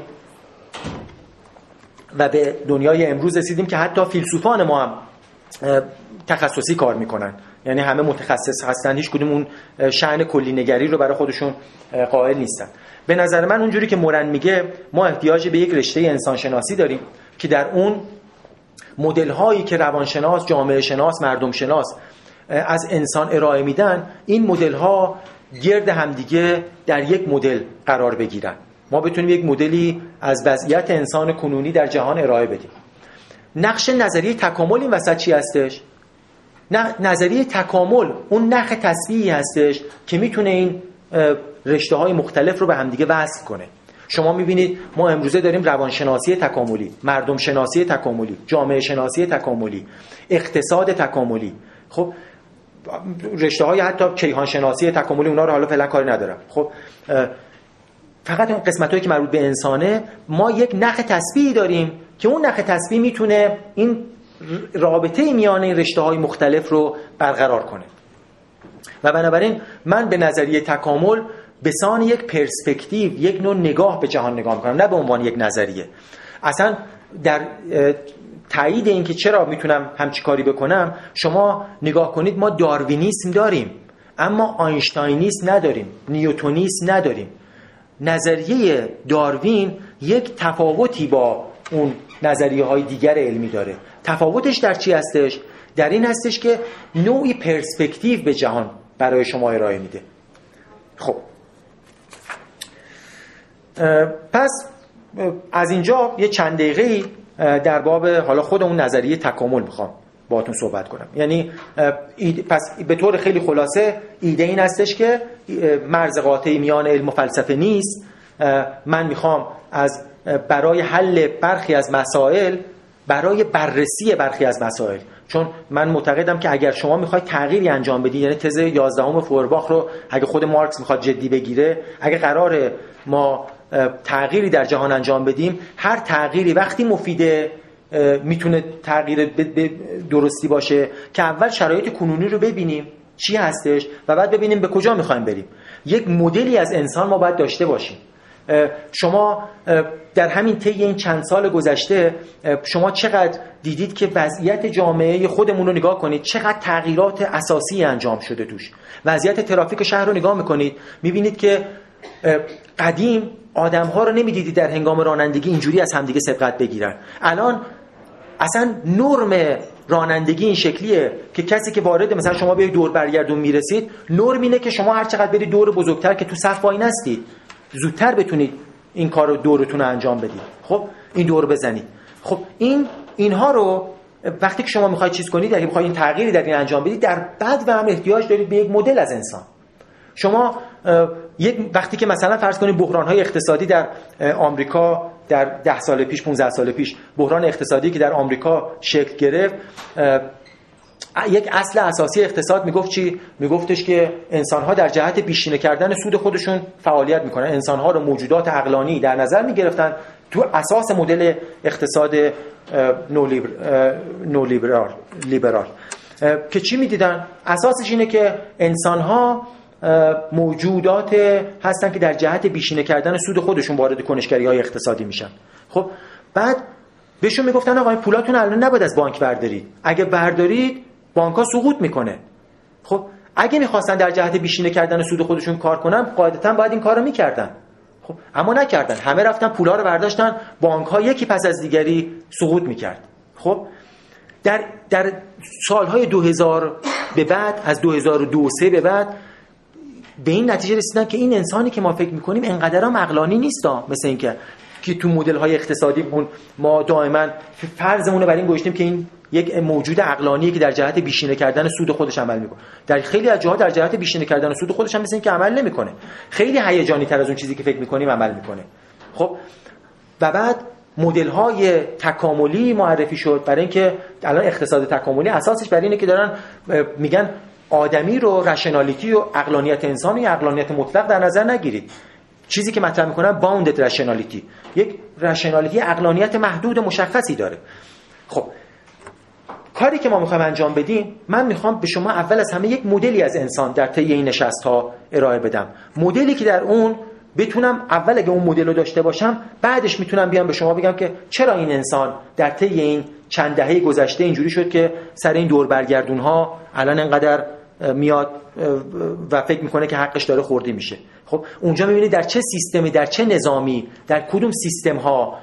و به دنیای امروز رسیدیم که حتی فیلسوفان ما هم تخصصی کار میکنن، یعنی همه متخصص هستن، هیچ کدوم اون شأن کلی نگری رو برای خودشون قائل نیستن. به نظر من اونجوری که مورن میگه ما احتیاج به یک رشته انسان شناسی داریم که در اون مدل هایی که روانشناس، جامعه شناس، مردم شناس از انسان ارائه میدن، این مدل ها گرد همدیگه در یک مدل قرار بگیرن، ما بتونیم یک مدلی از وضعیت انسان کنونی در جهان ارائه بدیم. نقش نظریه تکامل این وسط چی هستش؟ نه، نظریه تکامل اون نخ تسبیحی هستش که میتونه این رشته های مختلف رو به همدیگه وصل کنه. شما میبینید ما امروزه داریم روانشناسی تکاملی، مردم شناسی تکاملی، جامعه شناسی تکاملی، اقتصاد تکاملی. خب رشته های حتی کیهان شناسی تکاملی، اونا رو حالا فعلا کاری ندارم. خب فقط اون قسمتایی که مربوط به انسانه، ما یک نخ تسبیحی داریم که اون نخ تسبیح میتونه این رابطه میان این رشته های مختلف رو برقرار کنه. و بنابراین من به نظریه تکامل به سان یک پرسپکتیو، یک نوع نگاه به جهان نگاه میکنم، نه به عنوان یک نظریه. اصلا در تایید این که چرا میتونم همچی کاری بکنم، شما نگاه کنید ما داروینیسم داریم اما آینشتاینیسم نداریم، نیوتونیسم نداریم. نظریه داروین یک تفاوتی با اون نظریه های دیگر علمی داره. تفاوتش در چی هستش؟ در این هستش که نوعی پرسپکتیو به جهان برای شما ارائه میده. خب پس از اینجا یه چند دقیقه‌ای در باب حالا خود اون نظریه تکامل میخوام باهاتون صحبت کنم. یعنی پس به طور خیلی خلاصه ایده این هستش که مرز قاطعی میان علم و فلسفه نیست. من میخوام از برای حل برخی از مسائل، برای بررسی برخی از مسائل، چون من معتقدم که اگر شما میخواید تغییری انجام بدید، یعنی تز یازدهم فورباخ رو اگه خود مارکس میخواد جدی بگیره، اگه قراره ما تغییری در جهان انجام بدیم، هر تغییری وقتی مفیده میتونه تغییر درستی باشه که اول شرایط کنونی رو ببینیم چی هستش و بعد ببینیم به کجا میخوایم بریم. یک مدلی از انسان ما باید داشته باشیم. شما در همین طی این چند سال گذشته شما چقدر دیدید که وضعیت جامعه خودمون رو نگاه کنید، چقدر تغییرات اساسی انجام شده توش. وضعیت ترافیک شهر رو نگاه میکنید، میبینید که قدیم آدم‌ها رو نمی‌دیدید در هنگام رانندگی اینجوری از همدیگه سبقت بگیرن. الان اصلا نرم رانندگی این شکلیه که کسی که وارد مثلا شما به دور برگردون میرسید، نرم اینه که شما هر چقدر برید دور بزرگتر که تو صف وای نستید، زودتر بتونید این کارو دورتون رو انجام بدید. خب این دور بزنید. خب این اینها رو وقتی که شما می‌خواید چیز کنید، اگه می‌خواید این تغییری در این انجام بدید، در بعد و هم احتیاج دارید به یک مدل از انسان. شما یک وقتی که مثلا فرض کنید بحران‌های اقتصادی در آمریکا در ده سال پیش، پانزده سال پیش، بحران اقتصادی که در آمریکا شکل گرفت، یک اصل اساسی اقتصاد میگفت چی؟ میگفتش که انسان‌ها در جهت بیشینه کردن سود خودشون فعالیت میکنن. انسان‌ها رو موجودات عقلانی در نظر میگرفتن تو اساس مدل اقتصاد نولیبرال لیبرال که چی میدیدن؟ اساسش اینه که انسان‌ها موجودات هستن که در جهت بیشینه کردن سود خودشون وارد کنشگری‌های اقتصادی میشن. خب بعد بهشون میگفتن آقا این پولاتون الان نباید از بانک بردارید، اگه بردارید بانک‌ها سقوط میکنه. خب اگه میخواستن در جهت بیشینه کردن سود خودشون کار کنن، قاعدتاً باید این کارو میکردن. خب اما نکردن، همه رفتن پولا رو برداشتن، بانک‌ها یکی پس از دیگری سقوط میکرد. خب در در سالهای دو هزار به بعد، از دو هزار و دو و سه به بعد، به این نتیجه رسیدن که این انسانی که ما فکر میکنیم انقدرام عقلانی نیستا، مثل این که که تو مدل های اقتصادی ما دائما فرضمون رو بر این گذاشتیم که این یک موجود عقلانیه که در جهت بیشینه کردن سود خودش عمل میکنه. در خیلی از جاها در جهت بیشینه کردن سود خودش هم مثل این که عمل نمیکنه، خیلی هیجانی تر از اون چیزی که فکر میکنیم عمل میکنه. خب و بعد مدل های تکاملی معرفی شد، برای اینکه الان اقتصاد تکاملی اساسش بر اینه که دارن میگن آدمی رو، رشنالیتی و عقلانیت انسان یا عقلانیت مطلق در نظر نگیرید. چیزی که مطرح میکنم باوندد رشنالیتی، یک رشنالیتی عقلانیت محدود مشخصی داره. خب کاری که ما میخوایم انجام بدیم، من میخوام به شما اول از همه یک مدلی از انسان در طی این نشست ها ارائه بدم، مدلی که در اون بتونم اول اگه اون مدل رو داشته باشم، بعدش میتونم بیام به شما بگم که چرا این انسان در طی این چند دهه گذشته اینجوری شد که سر این دور برگردون ها الان انقدر میاد و فکر میکنه که حقش داره خورده میشه. خب اونجا میبینید در چه سیستمی، در چه نظامی، در کدوم سیستم ها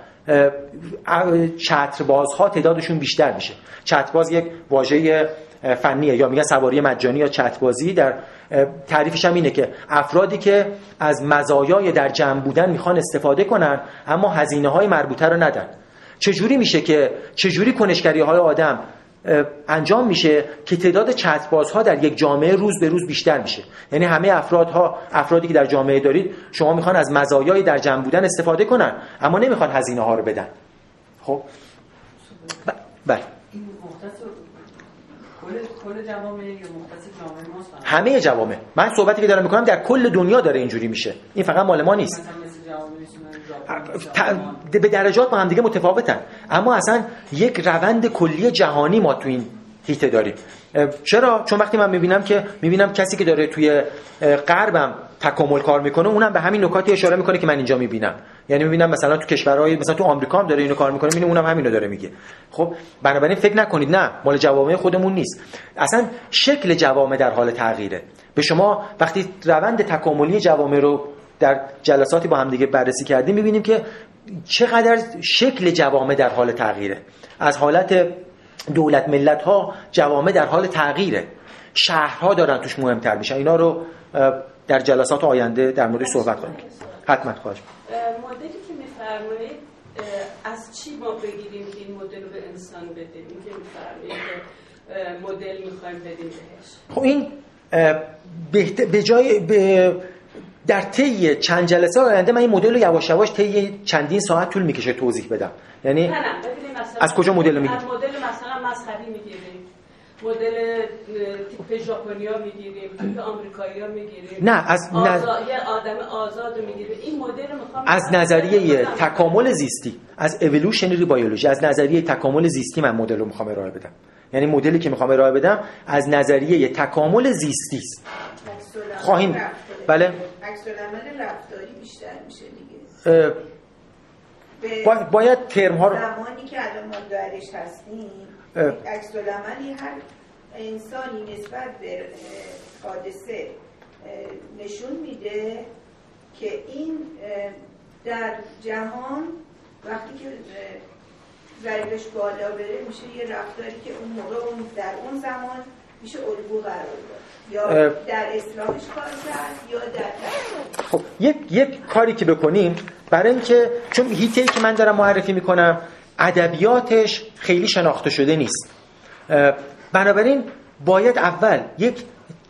چترباز ها تعدادشون بیشتر میشه. چترباز یک واژه فنیه، یا میگن سواری مجانی یا چتربازی. در تعریفش هم اینه که افرادی که از مزایای در جمع بودن میخوان استفاده کنن اما هزینه های مربوطه رو ندن. چجوری میشه که چجوری کنشگری های آدم انجام میشه که تعداد چتربازها در یک جامعه روز به روز بیشتر میشه؟ یعنی همه افرادها افرادی که در جامعه دارید شما میخوان از مزایای در جمع بودن استفاده کنن اما نمیخوان هزینه ها رو بدن. خب بله این مختص کل کل جوامع یا مختص جامعه ماست؟ همه جوامع. من صحبتی که دارم میکنم در کل دنیا داره اینجوری میشه، این فقط مال ما نیست. به درجات با هم دیگه متفاوتن اما اصلا یک روند کلی جهانی ما تو این هیته داریم. چرا؟ چون وقتی من میبینم که میبینم کسی که داره توی غربم تکامل کار میکنه، اونم به همین نکاتی اشاره میکنه که من اینجا میبینم. یعنی میبینم مثلا تو کشورهای مثلا تو آمریکا هم داره اینو کار میکنه، میبینم اونم همینو داره میگه. خب بنابراین فکر نکنید نه مال جوامع خودمون نیست، اصلا شکل جوامع در حال تغییره. به شما وقتی روند تکاملی جوامع رو در جلساتی با هم دیگه بررسی کردیم میبینیم که چقدر شکل جوامع در حال تغییره. از حالت دولت ملت ها جوامع در حال تغییره، شهرها دارن توش مهمتر میشن. اینا رو در جلسات آینده در موردش صحبت کنیم. حتما خواهش می‌کنم. مدلی که می‌فرمایید از چی ما بگیریم که این مدل رو به انسان بدیم؟ این که می‌فرمایید که مدل می‌خوایم بدیم بهش. خب این به جای به در طی چند جلسه آینده من این مدل رو یواش یواش طی چندین ساعت طول میکشه توضیح بدم. یعنی نه نه ببینید مثلا از کجا مدل رو میگیریم؟ از مدل مثلا مذهبی میگیریم، مدل تیپ ژاپنیا میگیریم، تیپ آمریکایی‌ها میگیریم، نه از آزاد... نظ... یه آدم آزاد میگیریم. این مدل رو میخوام از نظریه تکامل زیستی، از اِوولوشنری بیولوژی، از نظریه تکامل زیستی من مدل رو میخوام ارائه بدم. یعنی مدلی که میخوام ارائه بدم از نظریه تکامل زیستی است. خواهیم بله عکس العمل رفتاری بیشتر میشه دیگه. با... باید ترم ها رو زمانی که الان ما درش هستیم عکس العملی هر انسانی نسبت به حادثه نشون میده که این در جهان وقتی که ضریبش بالا بره میشه یه رفتاری که اون موقع اون در اون زمان میشه الگو قرار داد، یا در اصلاحش کار کرد یا در تحقیق. خب یک یک کاری که بکنیم برای اینکه چون هیته‌ای که من دارم معرفی میکنم ادبیاتش خیلی شناخته شده نیست، بنابراین باید اول یک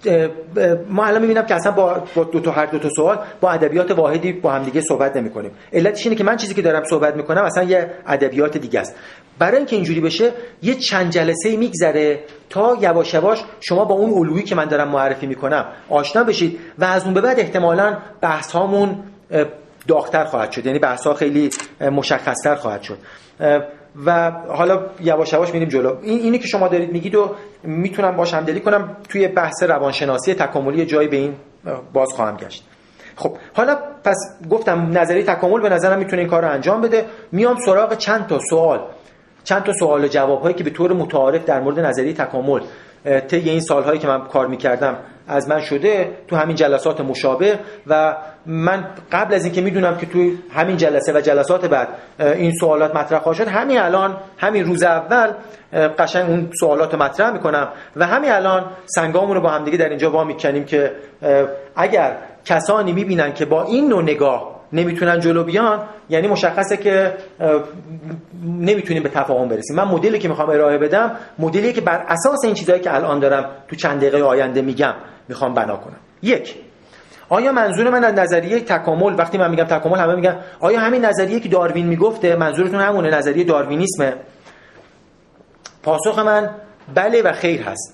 ما الان میبینم که اصلا با دو تا هر دو تا سوال با ادبیات واحدی با هم دیگه صحبت نمی‌کنیم. علتش اینه که من چیزی که دارم صحبت می‌کنم اصلا یه ادبیات دیگه است. برای اینکه اینجوری بشه یه چند جلسه میگذره تا یواش یواش شما با اون الگویی که من دارم معرفی می‌کنم آشنا بشید و از اون به بعد احتمالاً بحث‌هامون داغ‌تر خواهد شد، یعنی بحث‌ها خیلی مشخص‌تر خواهد شد و حالا یواش یواش میریم جلو. این اینی که شما دارید میگید و میتونم باش همدلی کنم، توی بحث روانشناسی تکاملی جایی به این باز خواهم گشت. خب حالا پس گفتم نظریه تکامل به نظرم میتونه این کار رو انجام بده. میام سراغ چند تا سوال چند تا سوال و جواب‌هایی که به طور متعارف در مورد نظریه تکامل طی این سال‌هایی که من کار می‌کردم از من شده تو همین جلسات مشابه، و من قبل از اینکه میدونم که توی همین جلسه و جلسات بعد این سوالات مطرح خواهد شد، همین الان همین روز اول قشنگ اون سوالات مطرح میکنم و همین الان سنگامون رو با هم دیگه در اینجا وا میکنیم که اگر کسانی میبینن که با این نوع نگاه نمیتونن جلو بیان، یعنی مشخصه که نمیتونیم به تفاهم برسیم. من مدلی که میخوام ارائه بدم مدلیه که بر اساس این چیزایی که الان دارم تو چند دقیقه آینده میگم میخوام بنا کنم. یک، آیا منظور من از نظریه تکامل، وقتی من میگم تکامل همه میگن آیا همین نظریه که داروین میگفته منظورتون همونه، نظریه داروینیسمه؟ پاسخ من بله و خیر هست.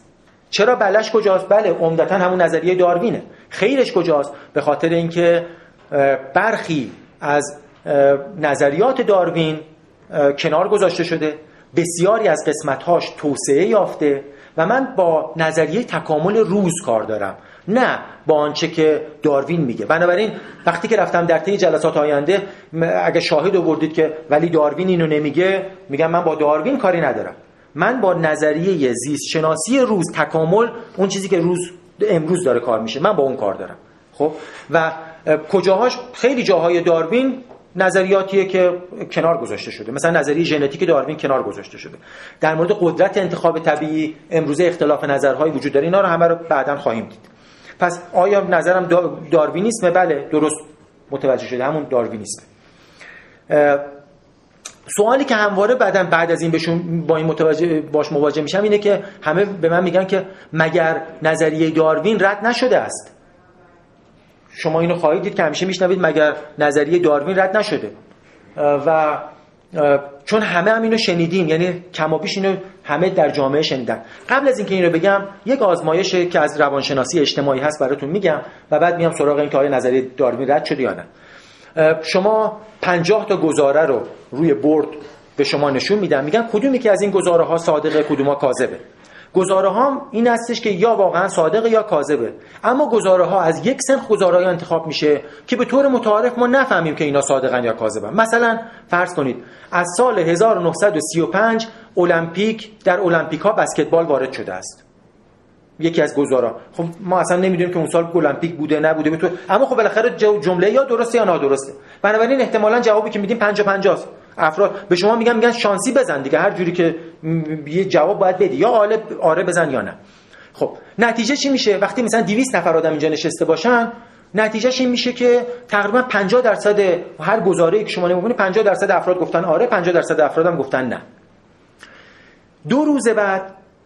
چرا بلش کجاست؟ بله عمدتاً همون نظریه داروینه. خیرش کجاست؟ به خاطر اینکه برخی از نظریات داروین کنار گذاشته شده، بسیاری از قسمت‌هاش توسعه یافته و من با نظریه تکامل روز کار دارم، نه با آنچه که داروین میگه. بنابراین وقتی که رفتم در طی جلسات آینده اگه شاهد آوردید که ولی داروین اینو نمیگه، میگم من با داروین کاری ندارم، من با نظریه زیست شناسی روز تکامل، اون چیزی که روز امروز داره کار میشه، من با اون کار دارم. خب و کجاهاش خیلی جاهای داروین نظریاتیه که کنار گذاشته شده، مثلا نظریه ژنتیک داروین کنار گذاشته شده. در مورد قدرت انتخاب طبیعی امروزه اختلاف نظرهای وجود داره، اینا رو همه رو بعداً خواهیم دید. پس آیا نظرم داروینیسمه؟ بله درست متوجه شده، همون داروینیسم. سوالی که همواره بعداً بعد از این بهشون با این متوجه باش مواجه میشم اینه که همه به من میگن که مگر نظریه داروین رد نشده است؟ شما اینو خواهید دید که همیشه میشنوید مگر نظریه داروین رد نشده، و چون همه هم اینو شنیدیم، یعنی کمابیش اینو همه در جامعه شنیدن. قبل از اینکه اینو بگم یک آزمایشی که از روانشناسی اجتماعی هست براتون میگم و بعد میام سراغ این که آیا نظریه داروین رد شده یا نه. شما پنجاه تا گزاره رو روی بورد به شما نشون میدن، میگن کدومی که از این گزاره ها صادقه کدوما کاذبه. گزاره ها این هستش که یا واقعا صادقه یا کاذبه، اما گزاره ها از یک سنخ گزاره‌ای انتخاب میشه که به طور متعارف ما نفهمیم که اینا صادقن یا کاذبن. مثلا فرض کنید از سال هزار و نهصد و سی و پنج المپیک در المپیک ها بسکتبال وارد شده است، یکی از گزارا. خب ما اصلا نمیدونیم که اون سال المپیک بوده نبوده، به طور اما خب بالاخره جمله یا درسته یا نادرسته. بنابراین احتمالاً جوابی که میدیم پنجاه پنجاه است. افراد به شما میگن میگن شانسی بزن دیگه، هر جوری که یه جواب باید بدی، یا آره آره بزن یا نه. خب نتیجه چی میشه؟ وقتی مثلا دویست نفر آدم اینجا نشسته باشن، نتیجهش این میشه که تقریبا پنجاه درصد هر گزاره‌ای که شما نمی‌بینید پنجاه درصد افراد گفتن آره، پنجاه درصد افراد هم گفتن نه. دو روز بعد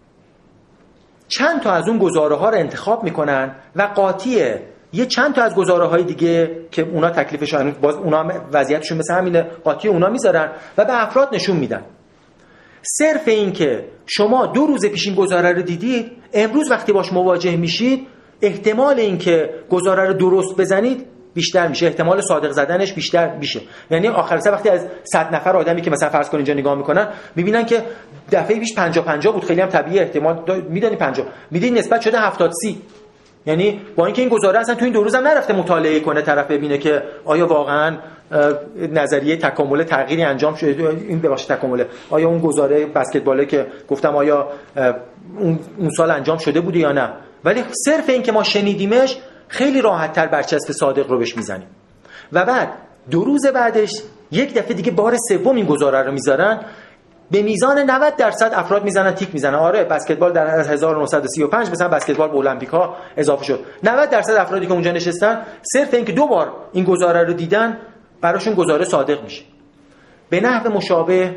چند تا از اون گزاره‌ها رو انتخاب میکنن و قاطی یه چند تا از گزاره‌های دیگه که اونا تکلیفشون باز اونا وضعیتشون مثل همینه، قاطی اونا میذارن و به افراد نشون میدن. صرف این که شما دو روز پیش این گزاره رو دیدید، امروز وقتی باش مواجه میشید احتمال این که گزاره رو درست بزنید بیشتر میشه، احتمال صادق زدنش بیشتر میشه. یعنی آخر سر وقتی از صد نفر آدمی که مثلا فرض کن اینجا نگاه میکنن میبینن که دفعه پیش پنجاه پنجاه بود، خیلی هم طبیعی احتمال میدونی پنجاه، میدین نسبت شده هفتاد سی. یعنی با اینکه این گزاره اصلا تو این دو روز هم نرفته مطالعه کنه طرف ببینه که آیا واقعا نظریه تکامل تغییری انجام شده، این ببخشید تکامل، آیا اون گزاره بسکتباله که گفتم آیا اون سال انجام شده بوده یا نه. ولی صرف این که ما شنیدیمش خیلی راحت تر برچسب صادق رو بهش میزنیم و بعد دو روز بعدش یک دفعه دیگه بار سوم این گزاره رو میذارن، به میزان نود درصد افراد میزنن تیک میزنن آره بسکتبال در از هزار و نهصد و سی و پنج مثلا بسکتبال به المپیک ها اضافه شد. نود درصد افرادی که اونجا نشستن صرف اینکه دو بار این گزاره رو دیدن براشون گزاره صادق میشه. به نحو مشابه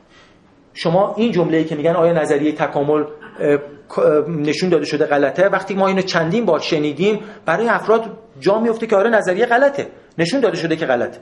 شما این جمله‌ای که میگن آیا نظریه تکامل نشون داده شده غلطه، وقتی ما اینو چندین بار شنیدیم برای افراد جا میفته که آره نظریه غلطه، نشون داده شده که غلطه.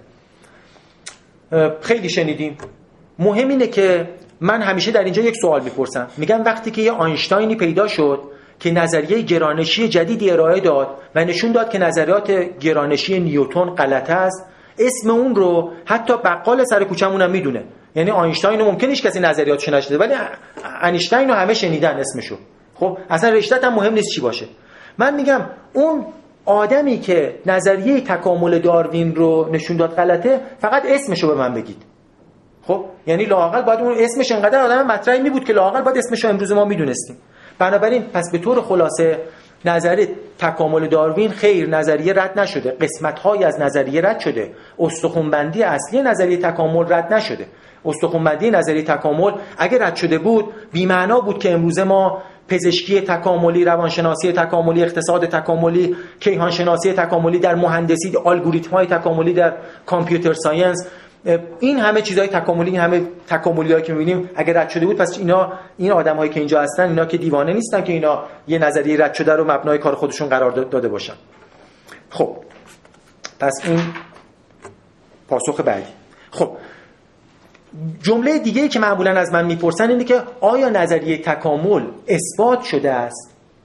خیلی شنیدیم. مهم اینه که من همیشه در اینجا یک سوال میپرسم، میگم وقتی که یه آینشتاینی پیدا شد که نظریه گرانشی جدیدی ارائه داد و نشون داد که نظریات گرانشی نیوتن غلط است، اسم اون رو حتی بقال سر کوچمون هم میدونه. یعنی آینشتاین رو ممکنه هیچ کسی نظریاتش نشنیده ولی اینشتین رو همه شنیدن اسمشو. خب اصلا رشته‌ت هم مهم نیست چی باشه. من میگم اون آدمی که نظریه تکامل داروین رو نشون داد غلطه، فقط اسمشو به من بگید. خب یعنی لااقل باید اون اسمش انقدر آدم مطرحی می بود که لااقل باید اسمش رو امروز ما میدونستیم. بنابراین پس به طور خلاصه نظریه تکامل داروین خیر نظریه رد نشده، قسمت‌هایی از نظریه رد شده، استخوان‌بندی اصلی نظریه تکامل رد نشده. استخوان‌بندی نظریه تکامل اگر رد شده بود بی‌معنا بود که امروز ما پزشکی تکاملی، روانشناسی تکاملی، اقتصاد تکاملی، کیهان شناسی تکاملی، در مهندسی الگوریتم‌های تکاملی، در کامپیوتر ساینس، این همه چیزهای تکاملی، این همه تکاملی‌هایی که می‌بینیم اگر رد شده بود، پس اینا این آدم‌هایی که اینجا هستن اینا که دیوانه نیستن که اینا یه نظریه رد شده رو مبنای کار خودشون قرار داده باشن. خب پس این پاسخ بعدی. خب جمله دیگه‌ای که معمولاً از من میپرسن اینه که آیا نظریه تکامل اثبات شده است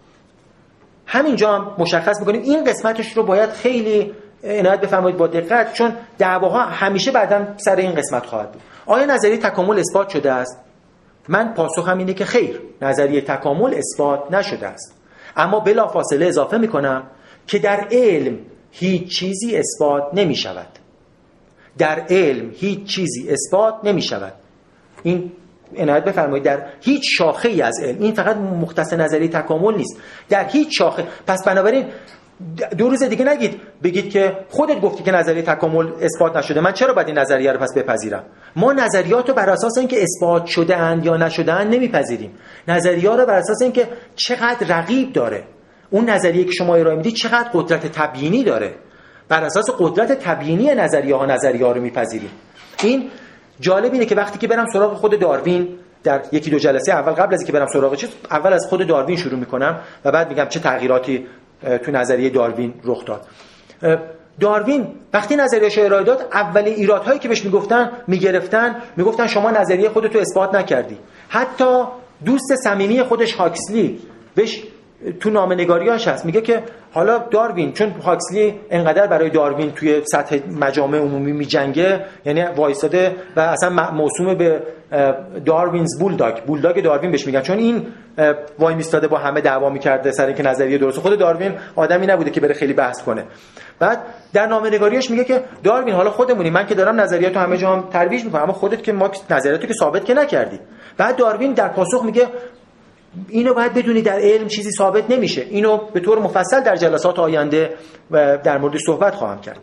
همینجا هم مشخص میکنیم این قسمتش رو باید خیلی عنایت بفرمایید با دقت، چون دعواها همیشه بعداً سر این قسمت خواهد بود. آیا نظریه تکامل اثبات شده است؟ من پاسخم اینه که خیر، نظریه تکامل اثبات نشده است. اما بلافاصله اضافه میکنم که در علم هیچ چیزی اثبات نمی شود. در علم هیچ چیزی اثبات نمی شود. این عنایت بفرمایید، در هیچ شاخه ای از علم، این فقط مختص نظریه تکامل نیست، در هیچ شاخه. پس بنابراین دو روز دیگه نگید بگید که خودت گفتی که نظریه تکامل اثبات نشده، من چرا باید این نظریه رو پس بپذیرم؟ ما نظریات رو بر اساس اینکه اثبات شده اند یا نشده اند نمیپذیریم. نظریات رو بر اساس اینکه چقدر رقیب داره، اون نظریه که شما ارائه میدید چقدر قدرت تبیینی داره، بر اساس قدرت تبیینی نظریه ها نظریه ها رو میپذیریم. این جالب اینه که وقتی که برم سراغ خود داروین، در یکی دو جلسه اول قبل از اینکه برم سراغ چیز، اول از خود داروین شروع میکنم و بعد میگم چه تغییراتی تو نظریه داروین رخ داد. داروین وقتی نظریه‌اش ارائه داد، اولین ایرادهایی که بهش میگفتن میگرفتن میگفتن شما نظریه خودتو اثبات نکردی. حتی دوست صمیمی خودش هاکسلی بهش تو نامه‌نگاریاش هست میگه که حالا داروین، چون هاکسلی انقدر برای داروین توی سطح مجامع عمومی میجنگه، یعنی وایساده و اصلا موسوم به داروینز بولداگ، بولداگ داروین بهش میگن، چون این وای میستاده با همه دعوا میکرده سر اینکه نظریه درسته. خود داروین آدمی نبوده که بره خیلی بحث کنه. بعد در نامه‌نگاریش میگه که داروین حالا خودمونی، من که دارم نظریاتو همه جا هم ترویج میکنم، اما خودت که ما نظریاتو که ثابت که نکردی. بعد داروین در پاسخ میگه اینو باید بدونی در علم چیزی ثابت نمیشه. اینو به طور مفصل در جلسات آینده و در موردش صحبت خواهم کرد.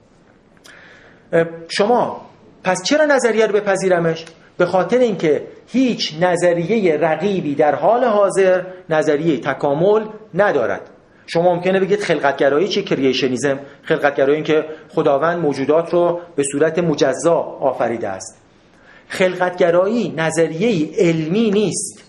شما پس چرا نظریه رو بپذیرمش؟ به خاطر اینکه هیچ نظریه رقیبی در حال حاضر نظریه تکامل ندارد. شما ممکنه بگید خلقتگرایی چه؟ کریشنیسم. خلقتگرایی این که خداوند موجودات رو به صورت مجزا آفریده است. خلقتگرایی نظریه علمی نیست.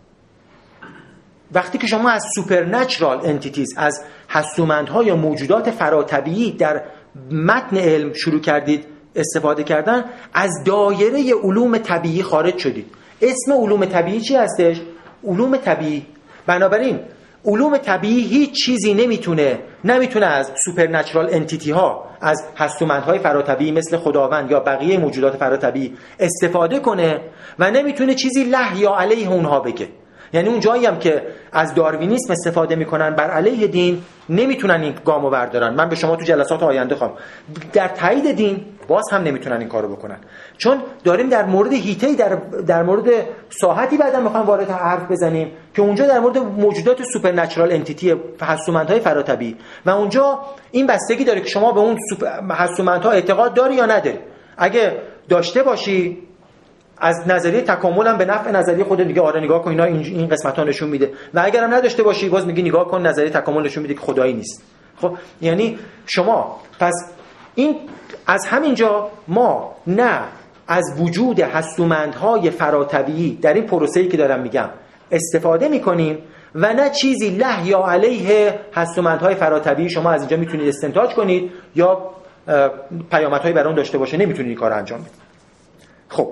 وقتی که شما از سوپرنچرال انتیتیز، از هستومندها یا موجودات فراطبیعی در متن علم شروع کردید استفاده کردن، از دایره علوم طبیعی خارج شدید. اسم علوم طبیعی چی هستش؟ علوم طبیعی. بنابراین علوم طبیعی هیچ چیزی نمیتونه نمیتونه از سوپرنچرال انتیتی ها، از هستومندهای فراطبیعی مثل خداوند یا بقیه موجودات فراطبیعی استفاده کنه و نمیتونه چیزی له یا علیه اونها بگه. یعنی اون جایی هم که از داروینیسم استفاده میکنن بر علیه دین، نمیتونن این گامو بردارن. من به شما تو جلسات آینده خواهم در تایید دین باز هم نمیتونن این کارو بکنن، چون داریم در مورد هیته‌ای در در مورد ساحتی بعدا میخوایم وارد حرف بزنیم که اونجا در مورد موجودات سوپرنچرال انتیتی، هستومندهای فراطبیعی، و اونجا این بستگی داره که شما به اون هستومندها اعتقاد داری یا نداری. اگه داشته باشی از نظریه تکامل هم به نفع نظریه خود دیگه آره نگاه کن اینا این قسمت‌ها نشون میده، و اگر هم نداشته باشی باز میگی نگاه کن نظریه تکامل نشون میده که خدایی نیست. خب یعنی شما پس این از همینجا ما نه از وجود هستومندهای فراطبیعی در این پروسه‌ای که دارم میگم استفاده میکنیم و نه چیزی له یا علیه هستومندهای فراطبیعی شما از اینجا میتونید استنتاج کنید یا پیامدهایی برای اون داشته باشه، نمیتونید این کارو انجام بدید. خب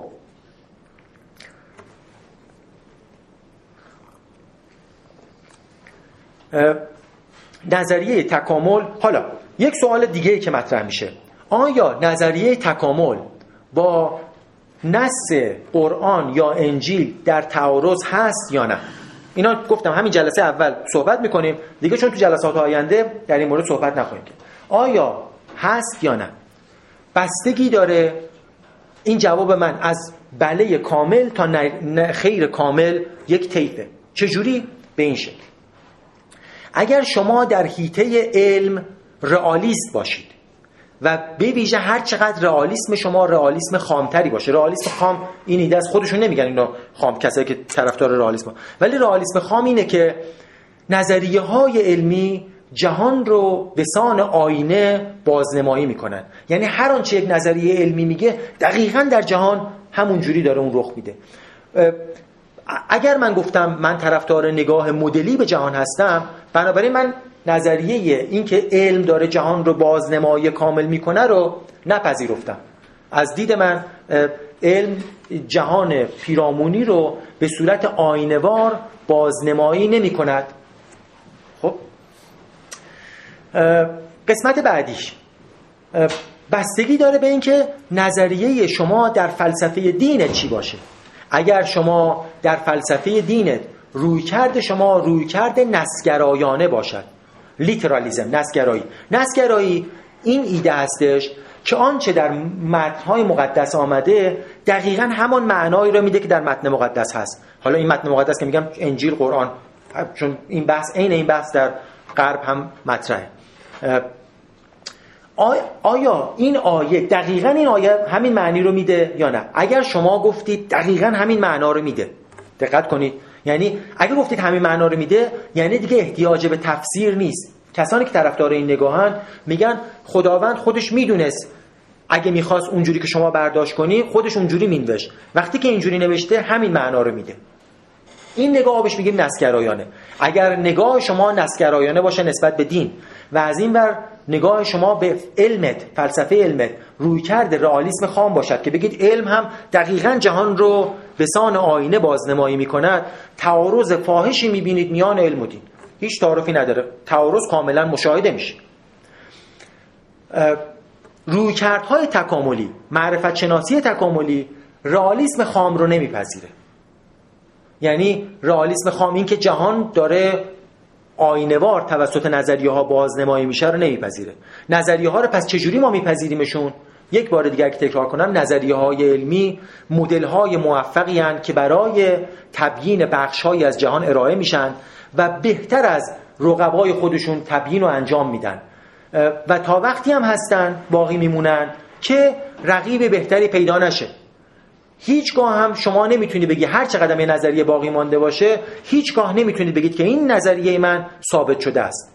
نظریه تکامل. حالا یک سوال دیگه ای که مطرح میشه، آیا نظریه تکامل با نص قرآن یا انجیل در تعارض هست یا نه؟ اینا گفتم همین جلسه اول صحبت میکنیم دیگه، چون تو جلسات آینده در این مورد صحبت نخواهیم کرد. آیا هست یا نه؟ بستگی داره. این جواب من از بله کامل تا خیر کامل یک طیفه. چجوری؟ به این شکل: اگر شما در حیطه علم رئالیست باشید و به ویژه هر چقدر رئالیسم شما رئالیسم خامتری باشه، رئالیسم خام این ایده از خودشون نمیگن اینا خام، کسایی که طرفدار رئالیسم، ولی رئالیسم خام اینه که نظریه های علمی جهان رو به سان آینه بازنمایی میکنن. یعنی هر آنچه یک نظریه علمی میگه دقیقاً در جهان همون جوری داره اون رخ میده. اگر من گفتم من طرفدار نگاه مدلی به جهان هستم، بنابراین من نظریه این که علم داره جهان رو بازنمایی کامل میکنه رو نپذیرفتم. از دید من علم جهان پیرامونی رو به صورت آینه‌وار بازنمایی نمی کند. خب قسمت بعدیش بستگی داره به اینکه نظریه شما در فلسفه دین چی باشه. اگر شما در فلسفه دینت رویکرد شما رویکرد نسگرایانه باشد، لیترالیزم، نسگرایی. نسگرایی این ایده هستش که آنچه در متن‌های مقدس آمده دقیقاً همان معنایی رو میده که در متن مقدس هست. حالا این متن مقدس که میگم انجیل، قرآن، چون این بحث عین این بحث در غرب هم مطرحه. آیا این آیه دقیقاً این آیه همین معنی رو میده یا نه؟ اگر شما گفتید دقیقاً همین معنا رو میده، دقت کنید، یعنی اگر گفتید همین معنا رو میده یعنی دیگه احتیاج به تفسیر نیست. کسانی که طرفدار این نگاهن میگن خداوند خودش میدونست اگه میخواست اونجوری که شما برداشت کنی خودش اونجوری مینوشت، وقتی که اینجوری نوشته همین معنا رو میده. این نگاه بهش میگیم نسگرایانه. اگر نگاه شما نسگرایانه باشه نسبت به دین و از این ور نگاه شما به علمت، فلسفه علمت رویکرد رئالیسم خام باشد که بگید علم هم دقیقاً جهان رو به سان آینه بازنمایی میکند، تعارض فاحشی میبینید میان علم و دین. هیچ تعارفی نداره، تعارض کاملا مشاهده میشه. رویکردهای تکاملی، معرفت شناسی تکاملی رئالیسم خام رو نمیپذیره. یعنی رئالیسم خام، این که جهان داره آینه‌وار توسط نظریه ها بازنمایی میشه رو نمیپذیره. نظریه ها رو پس چجوری ما میپذیریمشون؟ یک بار دیگر که تکرار کنم، نظریه های علمی مدل های موفقی هستند که برای تبیین بخش های از جهان ارائه میشن و بهتر از رقبای خودشون تبیین و انجام میدن و تا وقتی هم هستن باقی میمونن که رقیب بهتری پیدا نشه. هیچگاه هم شما نمیتونید بگی هر چقدر یه نظریه باقی مانده باشه، هیچگاه نمیتونید بگید که این نظریه من ثابت شده است.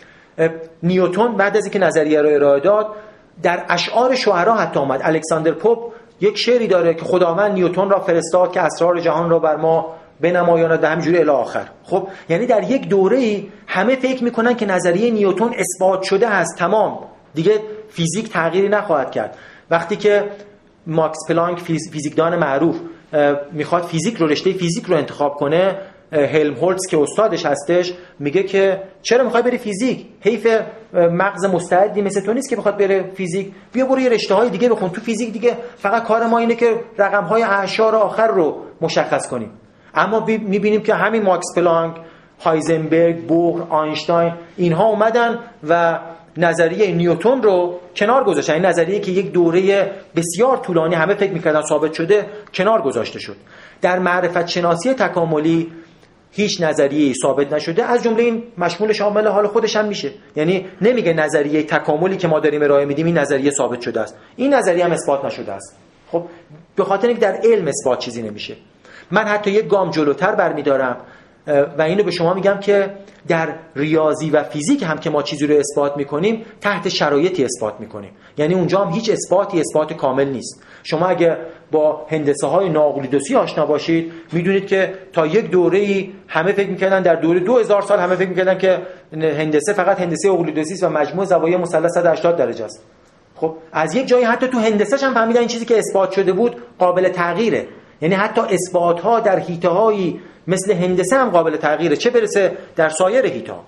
نیوتن بعد از اینکه نظریه رو ارائه داد در اشعار شعرا حتی اومد. الکساندر پوپ یک شعری داره که خداوند نیوتن را فرستاد که اسرار جهان را بر ما بنمایاند و همینجوری الی آخر. خب یعنی در یک دوره‌ای همه فکر میکنن که نظریه نیوتن اثبات شده است، تمام دیگه فیزیک تغییری نخواهد کرد. وقتی که ماکس پلانک فیزیکدان معروف میخواد فیزیک رو، رشته فیزیک رو انتخاب کنه، هلمهولتز که استادش هستش میگه که چرا میخوای بری فیزیک؟ حیف مغز مستعدی مثل تو نیست که بخواد بره فیزیک، بیا برو یه رشته‌های دیگه بخون، تو فیزیک دیگه فقط کار ما اینه که رقم‌های اعشار آخر رو مشخص کنیم. اما میبینیم که همین ماکس پلانک، هایزنبرگ، بوهر، آینشتاین اینها اومدن و نظریه نیوتن رو کنار گذاشتن. این نظریه که یک دوره بسیار طولانی همه فکر می‌کردن ثابت شده کنار گذاشته شد. در معرفت شناسی تکاملی هیچ نظریه‌ای ثابت نشده، از جمله این مشمول شامل حال خودش هم میشه. یعنی نمیگه نظریه تکاملی که ما داریم ارائه میدیم این نظریه ثابت شده است، این نظریه هم اثبات نشده است. خب به خاطر اینکه در علم اثبات چیزی نمیشه. من حتی یک گام جلوتر برمی‌دارم و اینو به شما میگم که در ریاضی و فیزیک هم که ما چیزی رو اثبات میکنیم تحت شرایطی اثبات میکنیم، یعنی اونجا هم هیچ اثباتی اثبات کامل نیست. شما اگه با هندسه های ناقلیدوسی آشنا باشید میدونید که تا یک دوره‌ای همه فکر میکردن، در دوره دو هزار سال همه فکر میکردن که هندسه فقط هندسه اقلیدوسی است و مجموع زوایای مثلث صد و هشتاد درجه است. خب از یک جایی حتی تو هندسه‌ش هم فهمیدن این چیزی که اثبات شده بود قابل تغییره، یعنی حتی اثبات‌ها در حیطه‌هایی مثل هندسه هم قابل تغییره، چه برسه در سایر حیطه‌ها.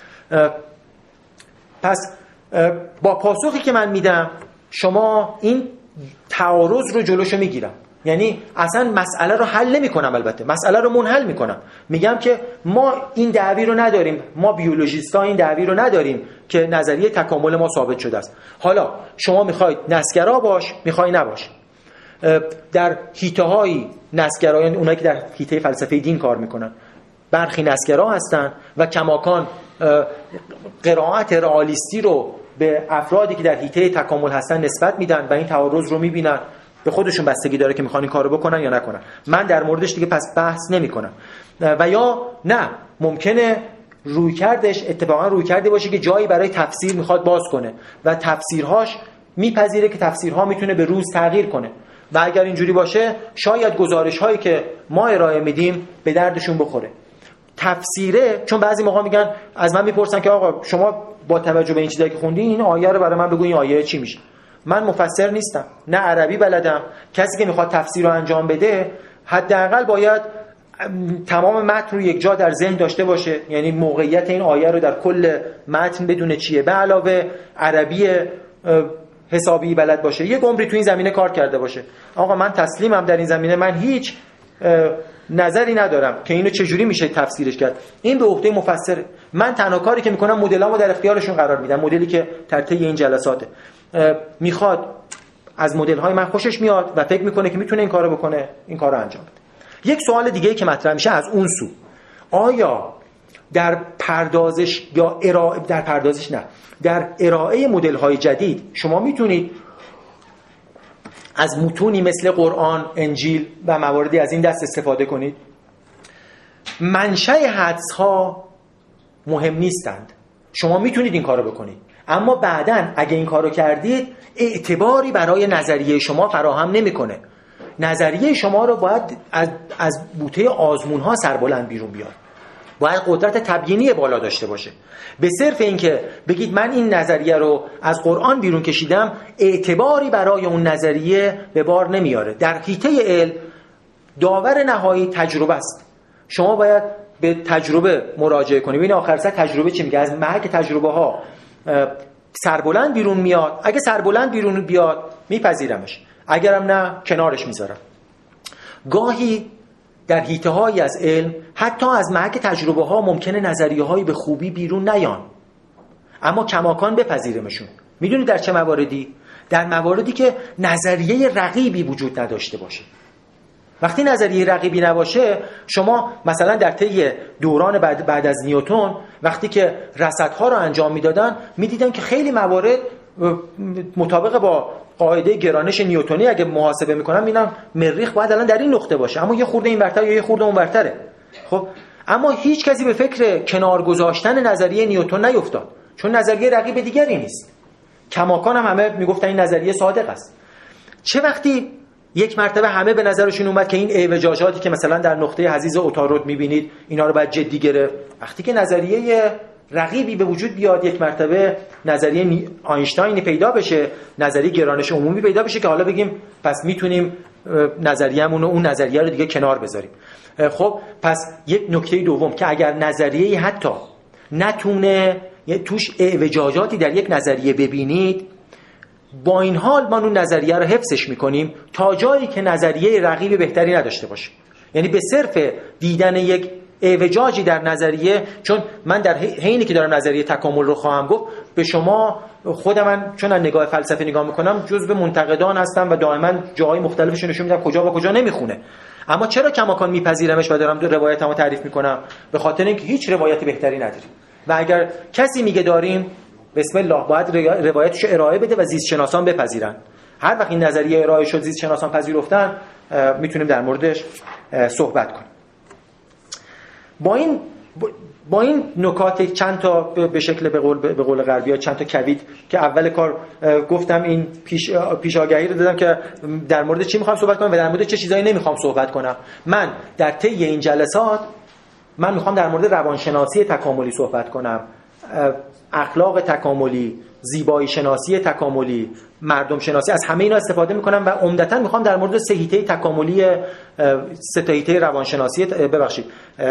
پس با پاسخی که من میدم شما این تعارض رو جلوشو میگیرم، یعنی اصلا مسئله رو حل نمی کنم، البته مسئله رو منحل میکنم. میگم که ما این دعوی رو نداریم، ما بیولوژیست‌ها این دعوی رو نداریم که نظریه تکامل ما ثابت شده است. حالا شما میخواید نسگرا باش، میخوای نباش. در حیطه‌های نسگرایان، اونایی که در حیطه فلسفه دین کار میکنن، برخی نسگرا هستن و کماکان قرائت رئالیستی رو به افرادی که در حیطه تکامل هستن نسبت میدن و این تعارض رو میبینن. به خودشون بستگی داره که میخوان این کارو بکنن یا نکنن. من در موردش دیگه پس بحث نمیکنم. و یا نه، ممکنه رویکردش اتفاقا رویکردی باشه که جایی برای تفسیر میخواد باز کنه و تفسیرهاش میپذیره که تفسیرها میتونه به روز تغییر کنه و اگر اینجوری باشه شاید گزارش هایی که ما ارائه میدیم به دردشون بخوره. تفسیره، چون بعضی موقع میگن، از من میپرسن که آقا شما با توجه به این چیزایی که خوندین این آیه رو برای من بگو، این آیه چی میشه؟ من مفسر نیستم، نه عربی بلدم. کسی که میخواد تفسیر رو انجام بده حداقل باید تمام متن رو یک جا در ذهن داشته باشه، یعنی موقعیت این آیه رو در کل متن بدونه چیه، به علاوه عربی حسابی بلد باشه، یک عمری تو این زمینه کار کرده باشه. آقا من تسلیمم در این زمینه، من هیچ نظری ندارم که اینو چجوری میشه تفسیرش کرد، این به عهده مفسره. من تنها کاری که میکنم مدلامو در اختیارشون قرار میدم، مدلی که در طی این جلساته میخواد از مدل‌های من خوشش میاد و فکر میکنه که میتونه این کارو بکنه، این کارو انجام بده. یک سوال دیگه که مطرح میشه از اون سو، آیا در پردازش یا ارائه در پردازش نه در ارائه مدل‌های جدید شما میتونید از متونی مثل قرآن، انجیل و مواردی از این دست استفاده کنید؟ منشأ حدس‌ها مهم نیستند، شما میتونید این کارو بکنید، اما بعداً اگه این کارو کردید اعتباری برای نظریه شما فراهم نمیکنه. نظریه شما رو باید از از بوته آزمون‌ها سربلند بیرون بیاد، باید قدرت تبیینی بالا داشته باشه. به صرف اینکه بگید من این نظریه رو از قرآن بیرون کشیدم، اعتباری برای اون نظریه به بار نمیاره. در حیطه علم داور نهایی تجربه است، شما باید به تجربه مراجعه کنید. ببین آخر سر تجربه چی میگه؟ از محک تجربه ها سربلند بیرون میاد. اگه سربلند بیرون بیاد میپذیرمش، اگرم نه کنارش میذارم. گاهی در حیطه‌هایی از علم حتی از محک تجربه ها ممکنه نظریه هایی به خوبی بیرون نیان، اما کماکان بپذیرمشون. میدونید در چه مواردی؟ در مواردی که نظریه رقیبی وجود نداشته باشه. وقتی نظریه رقیبی نباشه، شما مثلا در طی دوران بعد, بعد از نیوتن وقتی که رصدها رو انجام میدادن میدیدن که خیلی موارد مطابق با قاعده گرانش نیوتنی اگه محاسبه میکنم میبینم مریخ باید الان در این نقطه باشه، اما یه خورده این ورتر یا یه خورده اون ورتره. خب اما هیچ کسی به فکر کنار گذاشتن نظریه نیوتن نیفتاد، چون نظریه رقیب دیگری نیست. کماکان هم همه میگفتن این نظریه صادق است. چه وقتی یک مرتبه همه به نظرشون اومد که این اعوجاجاتی که مثلا در نقطه حضیض عطارد میبینید اینا رو باید جدی گرفت، وقتی که نظریه رقیبی به وجود بیاد، یک مرتبه نظریه آینشتاینی پیدا بشه، نظریه گرانش عمومی پیدا بشه که حالا بگیم پس میتونیم نظریه‌مون رو اون نظریه رو دیگه کنار بذاریم. خب پس یک نکته دوم که اگر نظریه حتی نتونه توش اعوجاجاتی در یک نظریه ببینید، با این حال ما اون نظریه رو حفظش میکنیم تا جایی که نظریه رقیب بهتری نداشته باشه. یعنی به صرف دیدن یک اعوجاجی در نظریه، چون من در حینی که دارم نظریه تکامل رو خواهم گفت به شما، خودم من چون از نگاه فلسفی نگاه میکنم جزو منتقدان هستم و دائما جاهای مختلفش نشون میدم کجا با کجا نمیخونه. اما چرا کماکان میپذیرمش و دارم روایتمو تعریف میکنم؟ به خاطر اینکه هیچ روایت بهتری نداریم و اگر کسی میگه داریم، بسم الله، باید روایتشو ارائه بده و زیست شناسان بپذیرن. هر وقت این نظریه ارائه شد، زیست شناسان پذیرفتن، میتونیم در موردش صحبت کنیم. با این با این نکات چند تا به شکل به قول به قول غربی‌ها چند تا کوید که اول کار گفتم، این پیش پیش آگهی رو دادم که در مورد چی میخوام صحبت کنم و در مورد چه چیزایی نمیخوام صحبت کنم. من در طی این جلسات من میخوام در مورد روانشناسی تکاملی صحبت کنم، اخلاق تکاملی، زیبایی شناسی تکاملی، مردم شناسی، از همه اینا استفاده میکنم و عمدتاً میخوام در مورد سه حیطه تکاملی، سه تا حیطه روانشناسی، ببخشید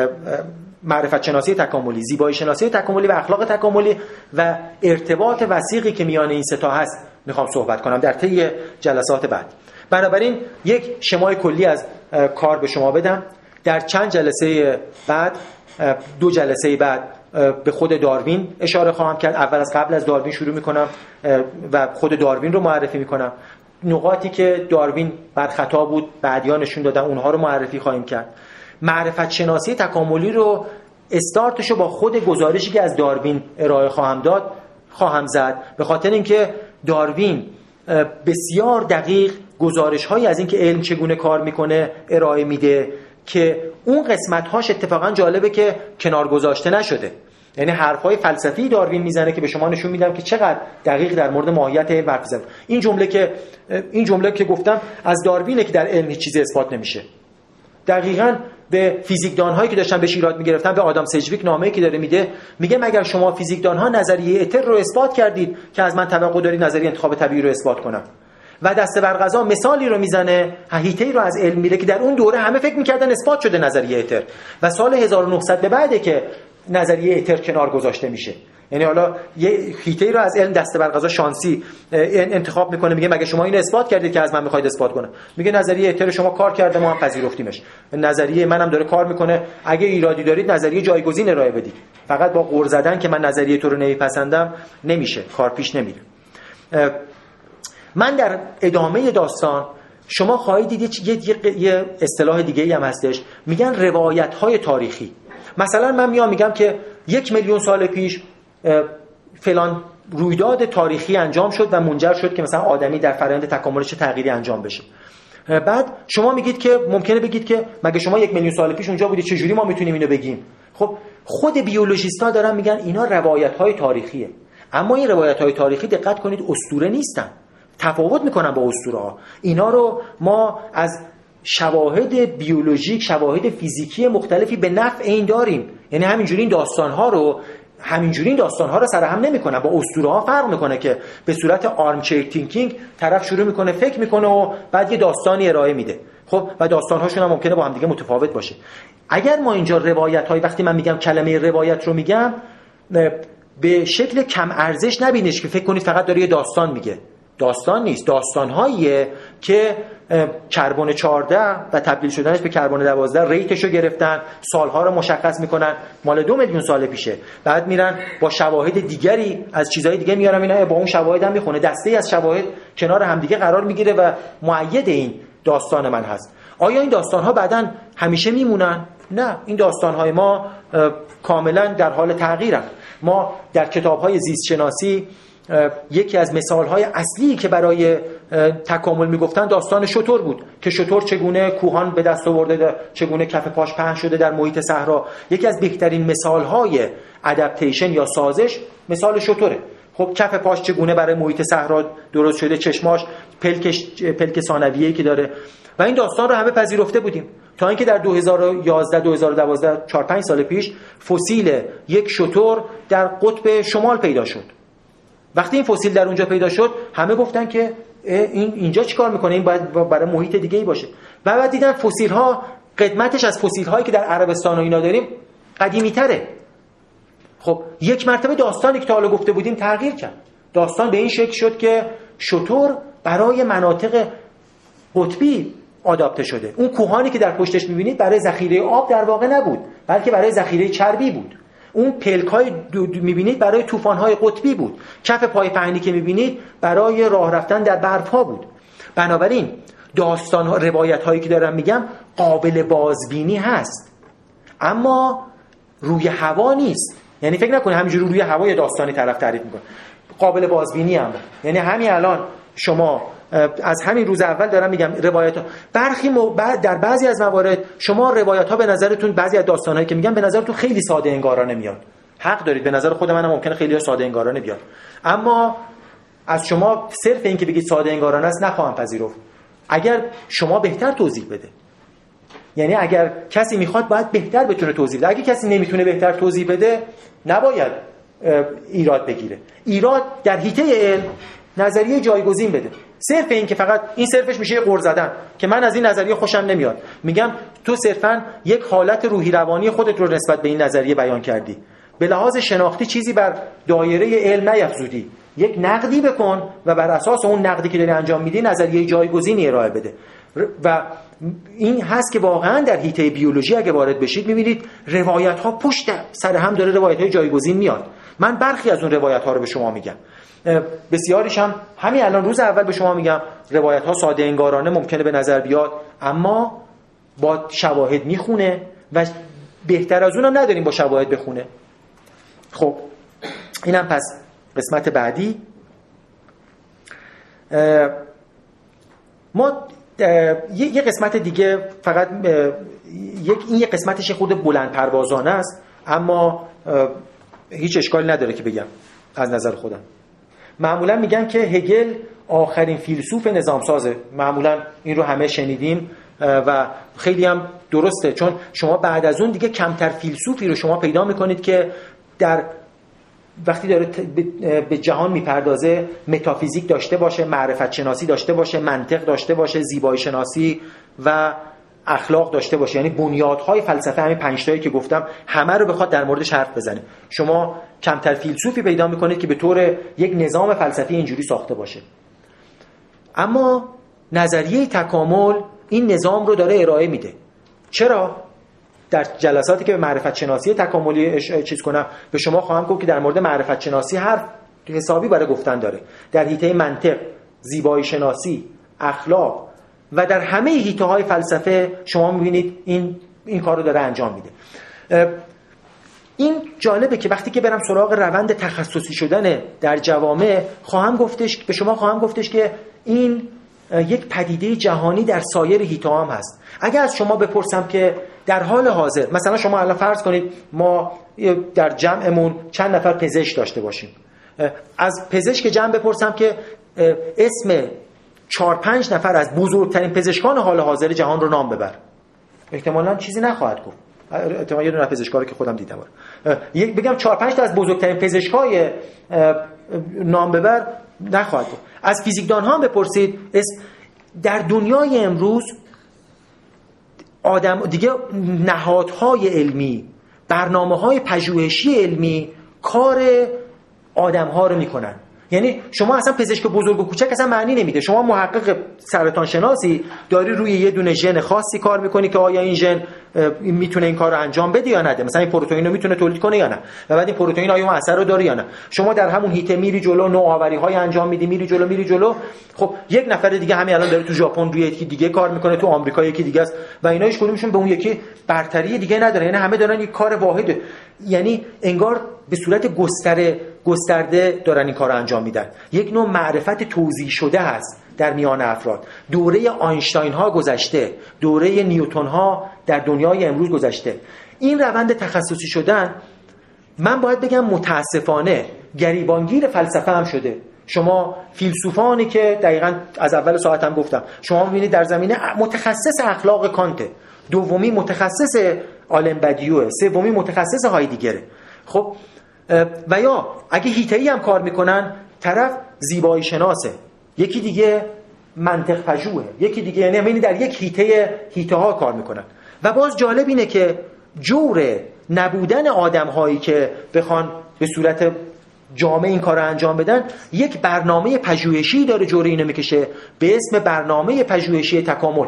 معرفت شناسی تکاملی، زیبایی شناسی تکاملی و اخلاق تکاملی و ارتباط وثیقی که میان این سه تا هست میخوام صحبت کنم در طی جلسات بعد. بنابراین یک شمای کلی از کار به شما بدم. در چند جلسه بعد، دو جلسه بعد، به خود داروین اشاره خواهم کرد. اول از قبل از داروین شروع میکنم و خود داروین رو معرفی میکنم. نقاطی که داروین بر خطا بود بعدی‌ها نشون دادن، اونها رو معرفی خواهیم کرد. معرفت شناسی تکاملی رو استارتشو با خود گزارشی که از داروین ارائه خواهم داد خواهم زد، به خاطر اینکه داروین بسیار دقیق گزارش‌هایی از اینکه علم چگونه کار میکنه ارائه میده که اون قسمت‌هاش اتفاقا جالبه که کنار گذاشته نشده. یعنی حرفای فلسفی داروین میزنه که به شما نشون میدم که چقدر دقیق در مورد ماهیت علم حرف زده. این جمله که این جمله که گفتم از داروینه که در علم هیچ چیزی اثبات نمیشه. دقیقاً به فیزیکدان‌هایی که داشتن به شیرات میگرفتن، به آدم سجویک نامه‌ای که داره میده، میگه مگر شما فیزیکدان‌ها نظریه اتر رو اثبات کردید که از من توقع دارید نظریه انتخاب طبیعی رو اثبات کنم؟ و دسته بر قضا مثالی رو میزنه، هیته‌ای رو از علم میره که در اون دوره همه فکر میکردن اثبات شده نظریه اتر و سال هزار و نهصد به بعده که نظریه اتر کنار گذاشته میشه. یعنی حالا یه هیته‌ای رو از علم دسته بر قضا شانسی انتخاب میکنه، میگه مگه شما اینو اثبات کردید که از من میخواید اثبات کنه؟ میگه نظریه اتر شما کار کرده، ما هم پذیرفتیمش، نظریه منم داره کار میکنه، اگه ایرادی دارید نظریه جایگزین ارائه بدید. فقط با غر زدن که من نظریه تو رو نمیپسندم نمیشه، کار پیش نمیره. من در ادامه داستان شما خواهید دید یه, یه, یه اصطلاح دیگه‌ای هم هستش، میگن روایت‌های تاریخی. مثلا من میام میگم که یک میلیون سال پیش فلان رویداد تاریخی انجام شد و منجر شد که مثلا آدمی در فرآیند تکاملش تغییری انجام بشه. بعد شما میگید که ممکنه بگید که مگه شما یک میلیون سال پیش اونجا بودید، چجوری ما میتونیم اینو بگیم؟ خب خود بیولوژیست‌ها دارن میگن اینا روایت‌های تاریخیه. اما این روایت‌های تاریخی دقت کنید اسطوره نیستن، تفاوت میکنن با اسطوره‌ها. اینا رو ما از شواهد بیولوژیک، شواهد فیزیکی مختلفی به نفع این داریم. یعنی همینجوری این داستان‌ها رو همینجوری این داستان‌ها رو سر هم نمی‌کنن، با اسطوره‌ها فرق می‌کنه که به صورت آرمچیر تینکینگ طرف شروع می‌کنه فکر می‌کنه و بعد یه داستانی ارائه میده. خب و داستان‌هاشون هم ممکنه با هم دیگه متفاوت باشه. اگر ما اینجا روایت‌های، وقتی من میگم کلمه روایت رو میگم به شکل کم ارزش نبینیش که فکر کنید فقط داره یه داستان میگه. داستان نیست، داستان‌هاییه که کربن چهارده و تبدیل شدنش به کربن دوازده ریتشو گرفتن، سالها رو مشخص میکنن، مال دو میلیون سال پیشه. بعد میرن با شواهد دیگری از چیزهای دیگه میارن، اینا با اون شواهد هم میخونه، دسته‌ای از شواهد کنار همدیگه قرار میگیره و مؤید این داستان من هست. آیا این داستان‌ها بعداً همیشه میمونن؟ نه، این داستان‌های ما کاملا در حال تغییرن. ما در کتاب‌های زیست شناسی یکی از مثال‌های اصلی که برای تکامل میگفتن داستان شتر بود که شتر چگونه کوهان به دست آورده، چگونه کف پاش پهن شده در محیط صحرا. یکی از بهترین مثال‌های ادپتیشن یا سازش مثال شتره. خب کف پاش چگونه برای محیط صحرا درست شده، چشماش، پلکش، پلک ثانویه‌ای که داره، و این داستان رو همه پذیرفته بودیم تا اینکه در دو هزار و یازده دو هزار و دوازده چهار پنج سال پیش فسیل یک شتر در قطب شمال پیدا شد. وقتی این فسیل در اونجا پیدا شد همه گفتن که این اینجا چیکار میکنه، این باید برای محیط دیگه‌ای باشه. و بعد دیدن فسیل ها قدمتش از فسیل هایی که در عربستان و اینا داریم قدیمی تره. خب یک مرتبه داستانی که تا حالا گفته بودیم تغییر کرد. داستان به این شکل شد که شتر برای مناطق قطبی آداپته شده. اون کوهانی که در پشتش میبینید برای ذخیره آب در واقع نبود، بلکه برای ذخیره چربی بود. اون پلک‌های می‌بینید برای طوفان‌های قطبی بود. کف پای پهنی که می‌بینید برای راه رفتن در برف‌ها بود. بنابراین داستان‌ها، روایت‌هایی که دارم میگم قابل بازبینی هست، اما روی هوا نیست. یعنی فکر نکنید همینجوری روی هوا یه داستانی طرف تعریف می‌کنه. قابل بازبینی هم. یعنی همین الان شما از همین روز اول دارم میگم روایت‌ها برخی بعد در بعضی از موارد شما روایت‌ها به نظرتون، بعضی از داستان‌هایی که میگم به نظرتون خیلی ساده انگارانه میاد. حق دارید، به نظر خود منم ممکنه خیلی ساده انگارانه بیاد، اما از شما صرف این که بگید ساده انگارانه است نخواهم پذیرفت. اگر شما بهتر توضیح بده، یعنی اگر کسی میخواد باید بهتر بتونه توضیح بده. اگه کسی نمیتونه بهتر توضیح بده نباید ایراد بگیره. ایراد در حیطه علم نظریه جایگزین بده. صرف این که فقط این صرفش میشه قرض زدن که من از این نظریه خوشم نمیاد، میگم تو صرفا یک حالت روحی روانی خودت رو نسبت به این نظریه بیان کردی، به لحاظ شناختی چیزی بر دایره علم نیفزودی، یک نقدی بکن و بر اساس اون نقدی که داری انجام میدی نظریه جایگزینی ارائه بده. و این هست که واقعا در حیطه بیولوژی اگه وارد بشید میبینید روایت ها پشت سر هم داره روایت های جایگزین میاد. من برخی از اون روایت ها رو به شما میگم، بسیاریش هم همین الان روز اول به شما میگم روایت ها ساده انگارانه ممکنه به نظر بیاد، اما با شواهد میخونه و بهتر از اونم نداریم با شواهد بخونه. خب اینم پس قسمت بعدی. ما یه قسمت دیگه فقط یک این یه قسمتش خود بلند پروازانه است، اما هیچ اشکالی نداره که بگم از نظر خودم. معمولا میگن که هگل آخرین فیلسوف نظامسازه. معمولا این رو همه شنیدیم و خیلی هم درسته، چون شما بعد از اون دیگه کمتر فیلسوفی رو شما پیدا میکنید که در وقتی داره به جهان میپردازه متافیزیک داشته باشه، معرفت شناسی داشته باشه، منطق داشته باشه، زیبایی شناسی و اخلاق داشته باشه. یعنی بنیادهای فلسفه همین پنج تایی که گفتم همه رو بخواد در موردش حرف بزنه. شما کمتر فیلسوفی پیدا میکنید که به طور یک نظام فلسفی اینجوری ساخته باشه. اما نظریه تکامل این نظام رو داره ارائه میده. چرا؟ در جلساتی که به معرفت شناسی تکاملی چیز کنم به شما خواهم گفت که در مورد معرفت شناسی حرف حسابی برای گفتن داره. در حیطه منطق، زیبایی شناسی، اخلاق و در همه حیطه های فلسفه شما میبینید این این کار رو داره انجام میده. این جالبه که وقتی که برم سراغ روند تخصصی شدن در جوامع خواهم گفتش به شما خواهم گفتش که این یک پدیده جهانی در سایر حیطه هم هست. اگر از شما بپرسم که در حال حاضر مثلا شما الان فرض کنید ما در جمعمون چند نفر پزشک داشته باشیم، از پزشک جمع بپرسم که اسم چهار پنج نفر از بزرگترین پزشکان حال حاضر جهان رو نام ببر، احتمالاً چیزی نخواهد گفت. احتمالاً یه دونه پزشکا رو که خودم دیدم یک بگم چهار پنج تا از بزرگترین پزشکای نام ببر نخواهد گفت. از فیزیکدان ها هم بپرسید در دنیای امروز آدم دیگه نهادهای علمی، برنامه‌های پژوهشی علمی کار آدم‌ها رو میکنن. یعنی شما اصلا پزشک بزرگ و کوچک اصلا معنی نمیده. شما محقق سرطان شناسی داری روی یه دونه ژن خاصی کار میکنی که آیا این ژن میتونه این کار رو انجام بده یا نده، مثلا این پروتئین رو میتونه تولید کنه یا نه، و بعد این پروتئین آیا اون اثر رو داره یا نه. شما در همون هیته میری جلو، نوآوری‌های انجام میدی، میری جلو میری جلو. خب یک نفر دیگه همین الان داره تو ژاپن روی یکی دیگه کار میکنه، تو آمریکا یکی دیگه است و اینا هیچ کدومشون به اون یکی برتری دیگه نداره. یعنی همه دارن یک کار واحد، یعنی انگار به صورت گستره گسترده دارن این کار رو انجام میدن. یک نوع معرفت توزیع شده هست در میان افراد. دوره آینشتاین ها گذشته، دوره نیوتن ها در دنیای امروز گذشته. این روند تخصصی شدن من باید بگم متاسفانه گریبانگیر فلسفه هم شده. شما فیلسوفانی که دقیقاً از اول ساعتم گفتم، شما می‌بینید در زمینه متخصص اخلاق کانت، دومی متخصص آلن بدیوه، سومی متخصص هایدگره. خب و یا اگه هیته‌ای هم کار میکنن، طرف زیبایی شناسه، یکی دیگه منطق پژوهه، یکی دیگه، یعنی همین در یک هیته هیته ها کار میکنن. و باز جالب اینه که جور نبودن آدم هایی که بخوان به صورت جامع این کار رو انجام بدن، یک برنامه پژوهشی داره جور اینو میکشه به اسم برنامه پژوهشی تکامل.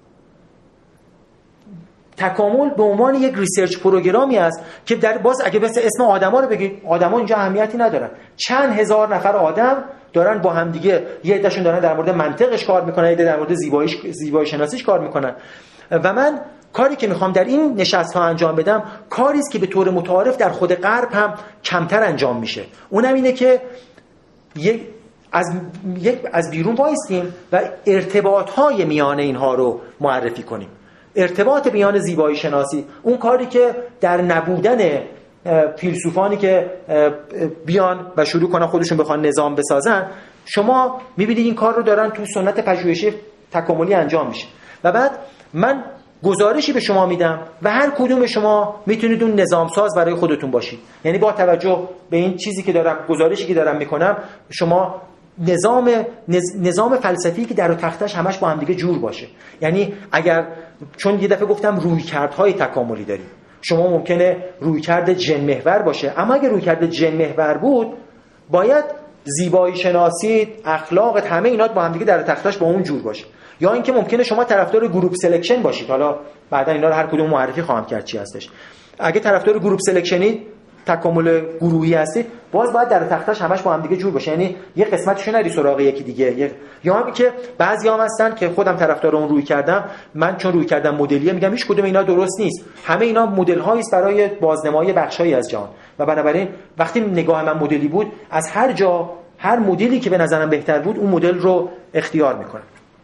تکامل به عنوان یک ریسرچ پروگرامی است که در باز اگه بس اسم آدما رو بگید، آدما اینجا اهمیتی ندارن. چند هزار نفر آدم دارن با هم دیگه، یه عدهشون دارن در مورد منطقش کار میکنن، یه عده در مورد زیباییش زیبایی شناسیش کار میکنن. و من کاری که میخوام در این نشست ها انجام بدم، کاری است که به طور متعارف در خود غرب هم کمتر انجام میشه. اونم اینه که یک از یک از بیرون وایسیم و ارتباط‌های میان اینها رو معرفی کنیم. ارتباط میان زیبایی شناسی، اون کاری که در نبودن فیلسوفانی که بیان و شروع کنن خودشون بخوان نظام بسازن، شما میبینید این کار رو دارن تو سنت پژوهشی تکاملی انجام میشه. و بعد من گزارشی به شما میدم و هر کدوم شما میتونید اون نظام ساز برای خودتون باشید. یعنی با توجه به این چیزی که دارم، گزارشی که دارم میکنم، شما نظام نظام فلسفی که در و تختش همش با هم دیگه جور باشه. یعنی اگر، چون یه دفعه گفتم رویکردهای تکاملی داریم، شما ممکنه رویکرد جن محور باشه، اما اگر رویکرد جن محور بود، باید زیبایی شناسی، اخلاقت، همه اینا با هم دیگه در و تختش با اون جور باشه. یا اینکه ممکنه شما طرفدار گروپ سلکشن باشید. حالا بعدا اینا رو هر کدوم معرفی خواهم کرد چی هستش. اگه طرفدار گروپ سلکشنی، تکامل گروهی هستید، باز باید در تختش همش با هم دیگه جور باشه. یعنی یه قسمتشو نری سراغ یکی دیگه. یا هم که بعضیام هستن که خودم طرفدار اون روی کردم، من چون روی کردم مدلیه، میگم هیچ کدوم اینا درست نیست. همه اینا مدل هایی است برای بازنمایی بخشایی از جهان. و بنابراین وقتی نگاه من مدلی بود، از هر جا هر مدلی که به نظرم بهتر بود، اون مدل رو اختیار میکنم.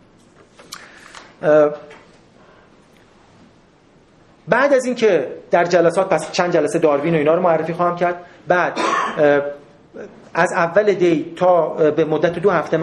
بعد از این که در جلسات، پس چند جلسه داروین و اینا رو معرفی خواهم کرد، بعد از اول دی تا به مدت دو هفته من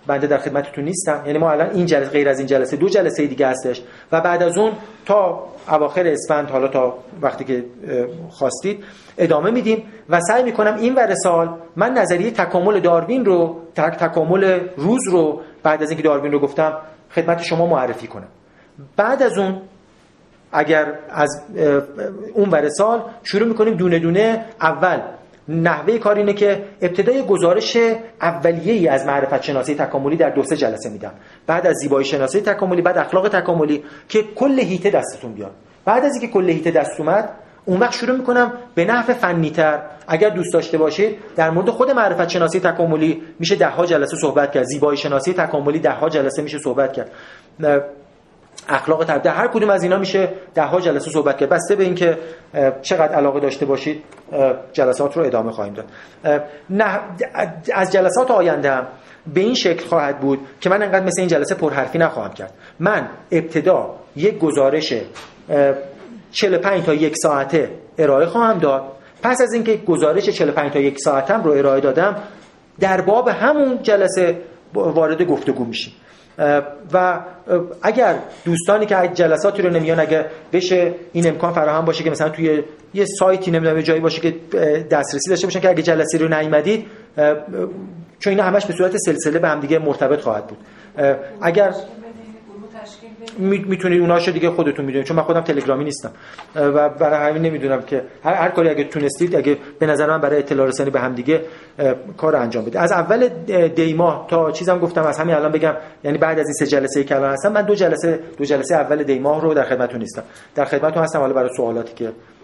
بنده در خدمتتون نیستم. یعنی ما الان این جلسه غیر از این جلسه دو جلسه دیگه هستش و بعد از اون تا اواخر اسفند، حالا تا وقتی که خواستید ادامه میدیم و سعی میکنم این ور سال من نظریه تکامل داروین رو تک تکامل روز رو بعد از اینکه داروین رو گفتم خدمت شما معرفی کنم. بعد از اون اگر از اون ور سال شروع میکنیم دونه دونه. اول نحوه کار اینه که ابتدای گزارش اولیه‌ای از معرفت شناسی تکاملی در دو سه جلسه میدم، بعد از زیبایی شناسی تکاملی، بعد اخلاق تکاملی، که کل هیته دستتون بیاد. بعد از اینکه کل هیته دست اومد اون وقت شروع میکنم به نحو فنی‌تر، اگر دوست داشته باشید در مورد خود معرفت شناسی تکاملی میشه ده ها جلسه صحبت کرد، زیبایی شناسی تکاملی ده ها جلسه میشه صحبت کرد، اخلاق تر در هر کدوم از اینا میشه ده ها جلسه صحبت کرد. بسته به اینکه چقدر علاقه داشته باشید جلسات رو ادامه خواهیم داد. نه از جلسات آینده هم به این شکل خواهد بود که من انقدر مثل این جلسه پرحرفی نخواهم کرد. من ابتدا یک گزارش چهل و پنج تا یک ساعته ارائه خواهم داد. پس از اینکه گزارش چهل و پنج تا یک ساعتم رو ارائه دادم در باب همون جلسه وارد گفتگو میشیم و اگر دوستانی که جلساتی رو نمیان اگر بشه این امکان فراهم باشه که مثلا توی یه سایتی نمیدونم یه جایی باشه که دسترسی داشته باشن که اگه جلسه رو نیومدید، چون اینا همش به صورت سلسله به هم دیگه مرتبط خواهد بود، اگر میتونید اوناشو دیگه خودتون میدونید، چون من خودم تلگرامی نیستم و برای همین نمیدونم که هر, هر کاری اگه تونستید اگه به نظر من برای اطلاع رسانی به هم دیگه کار انجام بدید. از اول دی ماه تا چیزام گفتم از همین الان بگم، یعنی بعد از این سه جلسه که الان هستم من دو جلسه دو جلسه اول دی ماه رو در خدمتتون نیستم، در خدمتتون هستم حالا برای سوالاتی که